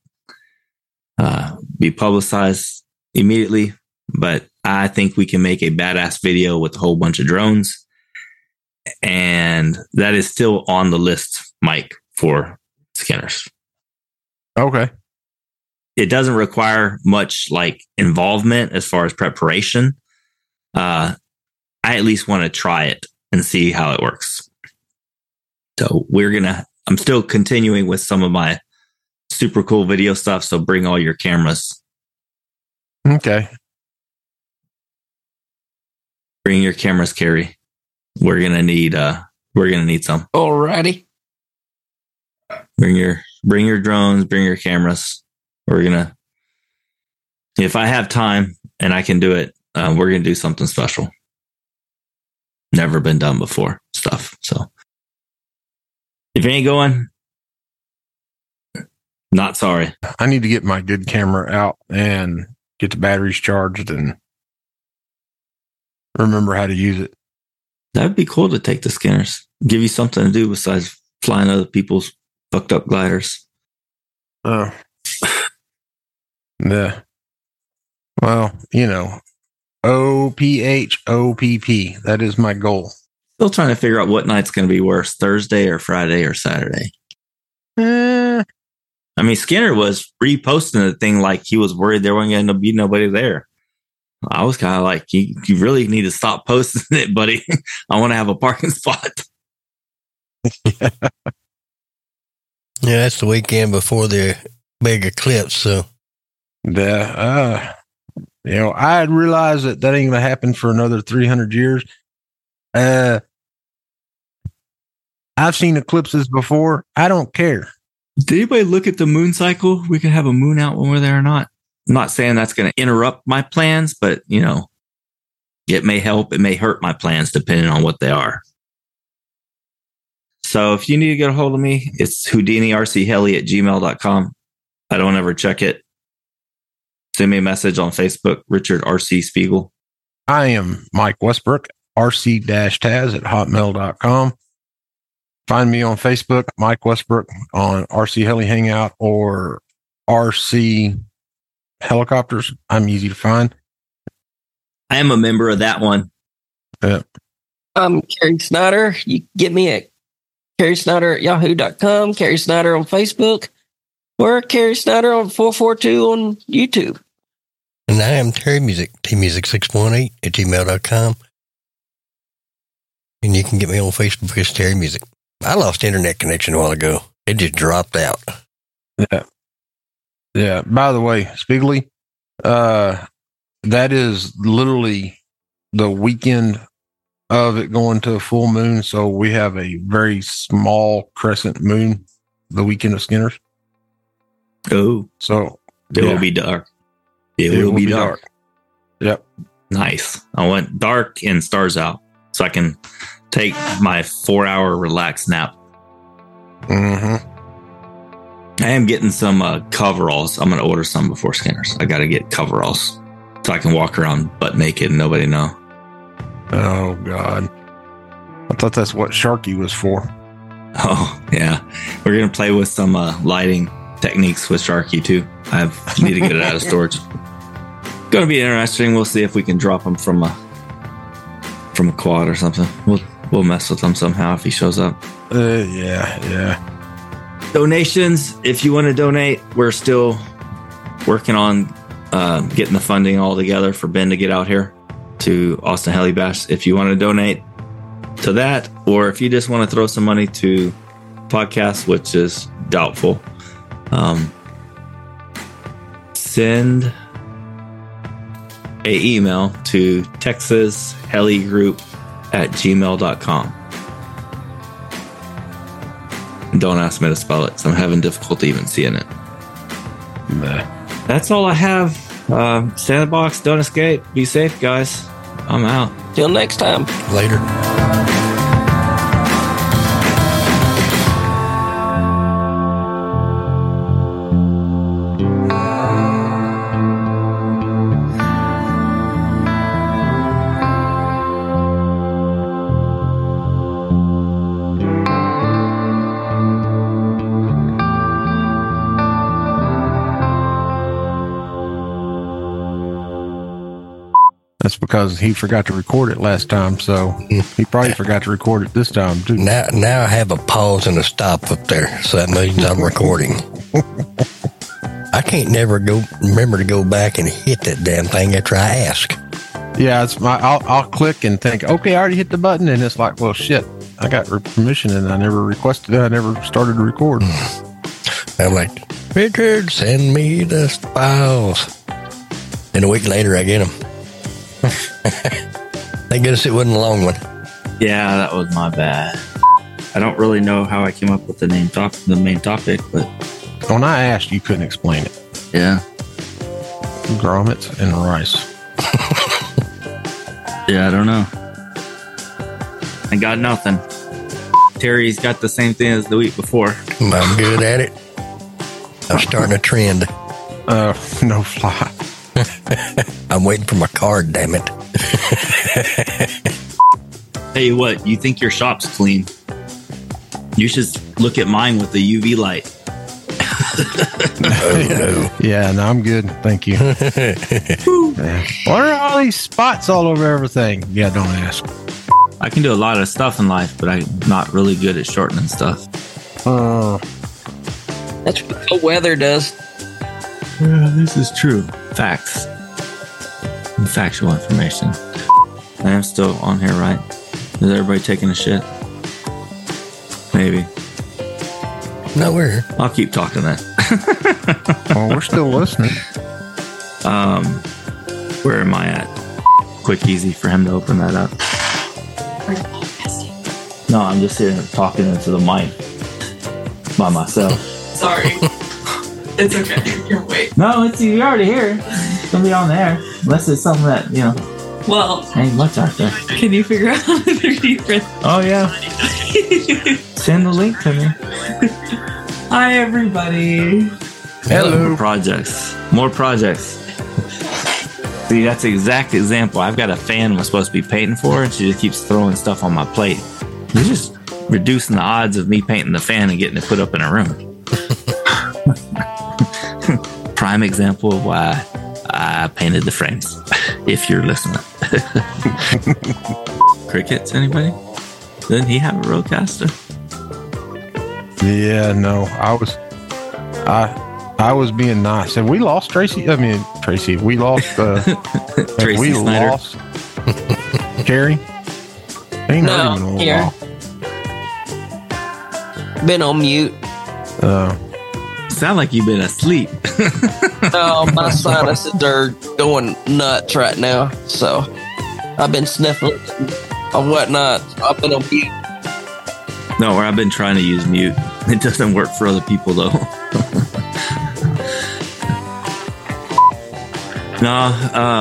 be publicized immediately, but I think we can make a badass video with a whole bunch of drones. And that is still on the list, Mike, for Skinner's. Okay. It doesn't require much like involvement as far as preparation. I at least want to try it and see how it works. So I'm still continuing with some of my super cool video stuff. So bring all your cameras. Okay. Bring your cameras, Carrie. We're gonna need some. Alrighty. Bring your drones, bring your cameras. If I have time and I can do it, we're gonna do something special. Never been done before stuff. So If you ain't going, not sorry. I need to get my good camera out and get the batteries charged and remember how to use it. That'd be cool to take the Skinners. Give you something to do besides flying other people's fucked up gliders. Oh. Yeah. Well, OPHOPP. That is my goal. Still trying to figure out what night's going to be worse, Thursday or Friday or Saturday. I mean, Skinner was reposting the thing like he was worried there wasn't going to be nobody there. I was kind of like, you really need to stop posting it, buddy. I want to have a parking spot. Yeah, that's the weekend before the big eclipse. So, I had realized that ain't going to happen for another 300 years. I've seen eclipses before. I don't care. Did anybody look at the moon cycle? We can have a moon out when we're there or not. I'm not saying that's going to interrupt my plans, but, it may help. It may hurt my plans depending on what they are. So if you need to get a hold of me, it's HoudiniRCHeli@gmail.com. I don't ever check it. Send me a message on Facebook, Richard R.C. Spiegel. I am Mike Westbrook, rc-taz@hotmail.com. Find me on Facebook, Mike Westbrook, on RC Heli Hangout or RC Helicopters. I'm easy to find. I am a member of that one. Yeah. I'm Kerry Snyder. You get me at KerrySnyder@yahoo.com, Kerry Snyder on Facebook, or Kerry Snyder on 442 on YouTube. And I am Terry Music, tmusic618@gmail.com. And you can get me on Facebook as Terry Music. I lost internet connection a while ago. It just dropped out. Yeah. Yeah. By the way, Spiegely, that is literally the weekend of it going to a full moon. So we have a very small crescent moon the weekend of Skinners. Oh. So it will be dark. It will be dark. Yep. Nice. I want dark and stars out so I can take my 4-hour relaxed nap. Mm-hmm. I am getting some coveralls. I'm going to order some before Skinners. I got to get coveralls so I can walk around butt naked and nobody know. Oh, God. I thought that's what Sharky was for. Oh, yeah. We're going to play with some lighting techniques with Sharky, too. I need to get it out of storage. Going to be interesting. We'll see if we can drop him from a quad or something. We'll mess with him somehow if he shows up. Yeah. Donations. If you want to donate, we're still working on getting the funding all together for Ben to get out here to Austin Heli Bash. If you want to donate to that, or if you just want to throw some money to podcast, which is doubtful, send a email to texasheligroup@gmail.com. And don't ask me to spell it, so I'm having difficulty even seeing it. Nah. That's all I have. Stay in the box, don't escape. Be safe, guys. I'm out. Till next time. Later. That's because he forgot to record it last time, so he probably forgot to record it this time too. Now I have a pause and a stop up there, so that means I'm recording. I can't never remember to go back and hit that damn thing after I ask. Yeah, it's I'll click and think, okay, I already hit the button, and it's like, well, shit, I got permission and I never requested it. I never started to record. I'm like, Richard, send me the files. And a week later, I get them. Thank goodness it wasn't a long one. Yeah, that was my bad. I don't really know how I came up with the main topic, but When I asked, you couldn't explain it. yeah. Grommets and rice. Yeah, I don't know. I got nothing. Terry's got the same thing as the week before. I'm good at it. I'm starting a trend. No fly. I'm waiting for my card, damn it. Tell you what, you think your shop's clean? You should look at mine with the UV light. Oh, no. Yeah, no, I'm good. Thank you. Yeah. What are all these spots all over everything? Yeah, don't ask. I can do a lot of stuff in life, but I'm not really good at shortening stuff. That's what the weather does. Yeah, this is true. Facts. And factual information. I am still on here, right? Is everybody taking a shit? Maybe. No, we're here. I'll keep talking then. Well, we're still listening. Where am I at? Quick, easy for him to open that up. No, I'm just here talking into the mic by myself. Sorry. It's okay. You're wait. No, you're already here. It's gonna be on there. Unless it's something that, Well, ain't much out there. can you figure out how to different? Oh, yeah. Send the link to me. Hi, everybody. Hello. More projects. See, that's the exact example. I've got a fan I'm supposed to be painting for, and she just keeps throwing stuff on my plate. You're just reducing the odds of me painting the fan and getting it put up in a room. Prime example of why I painted the frames, if you're listening. Crickets, anybody? Didn't he have a roadcaster? Yeah, no, I was being nice. Have we lost Tracy? Tracy. We lost. Tracy we Snyder. lost Carrie. Ain't No, heard him in a here. while. Been on mute. Sound like you've been asleep. Oh, my sinuses are going nuts right now. So I've been sniffling and whatnot. I've been on mute. No, where I've been trying to use mute. It doesn't work for other people though. No,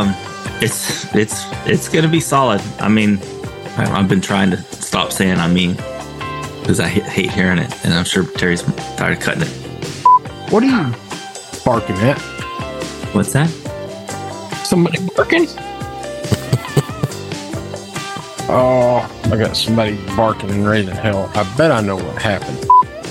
it's gonna be solid. I mean, I've been trying to stop saying I mean because I hate hearing it, and I'm sure Terry's tired of cutting it. What are you barking at? What's that? Somebody barking? Oh, I got somebody barking and raising hell. I bet I know what happened.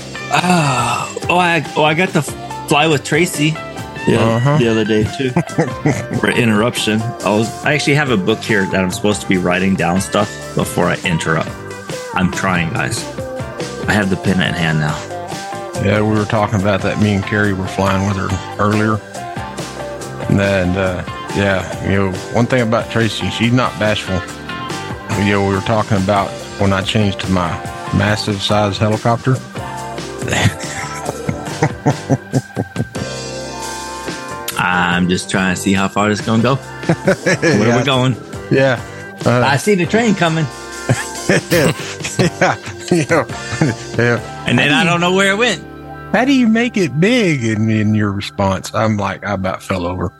I got to fly with Tracy the other day too. For interruption. I actually have a book here that I'm supposed to be writing down stuff before I interrupt. I'm trying, guys. I have the pen in hand now. Yeah, we were talking about that. Me and Carrie were flying with her earlier. And yeah, one thing about Tracy, she's not bashful. We were talking about when I changed to my massive size helicopter. I'm just trying to see how far this is going to go. Where are we going? Yeah. I see the train coming. yeah. And then I don't know where it went. How do you make it big? In your response, I'm like, I about fell over.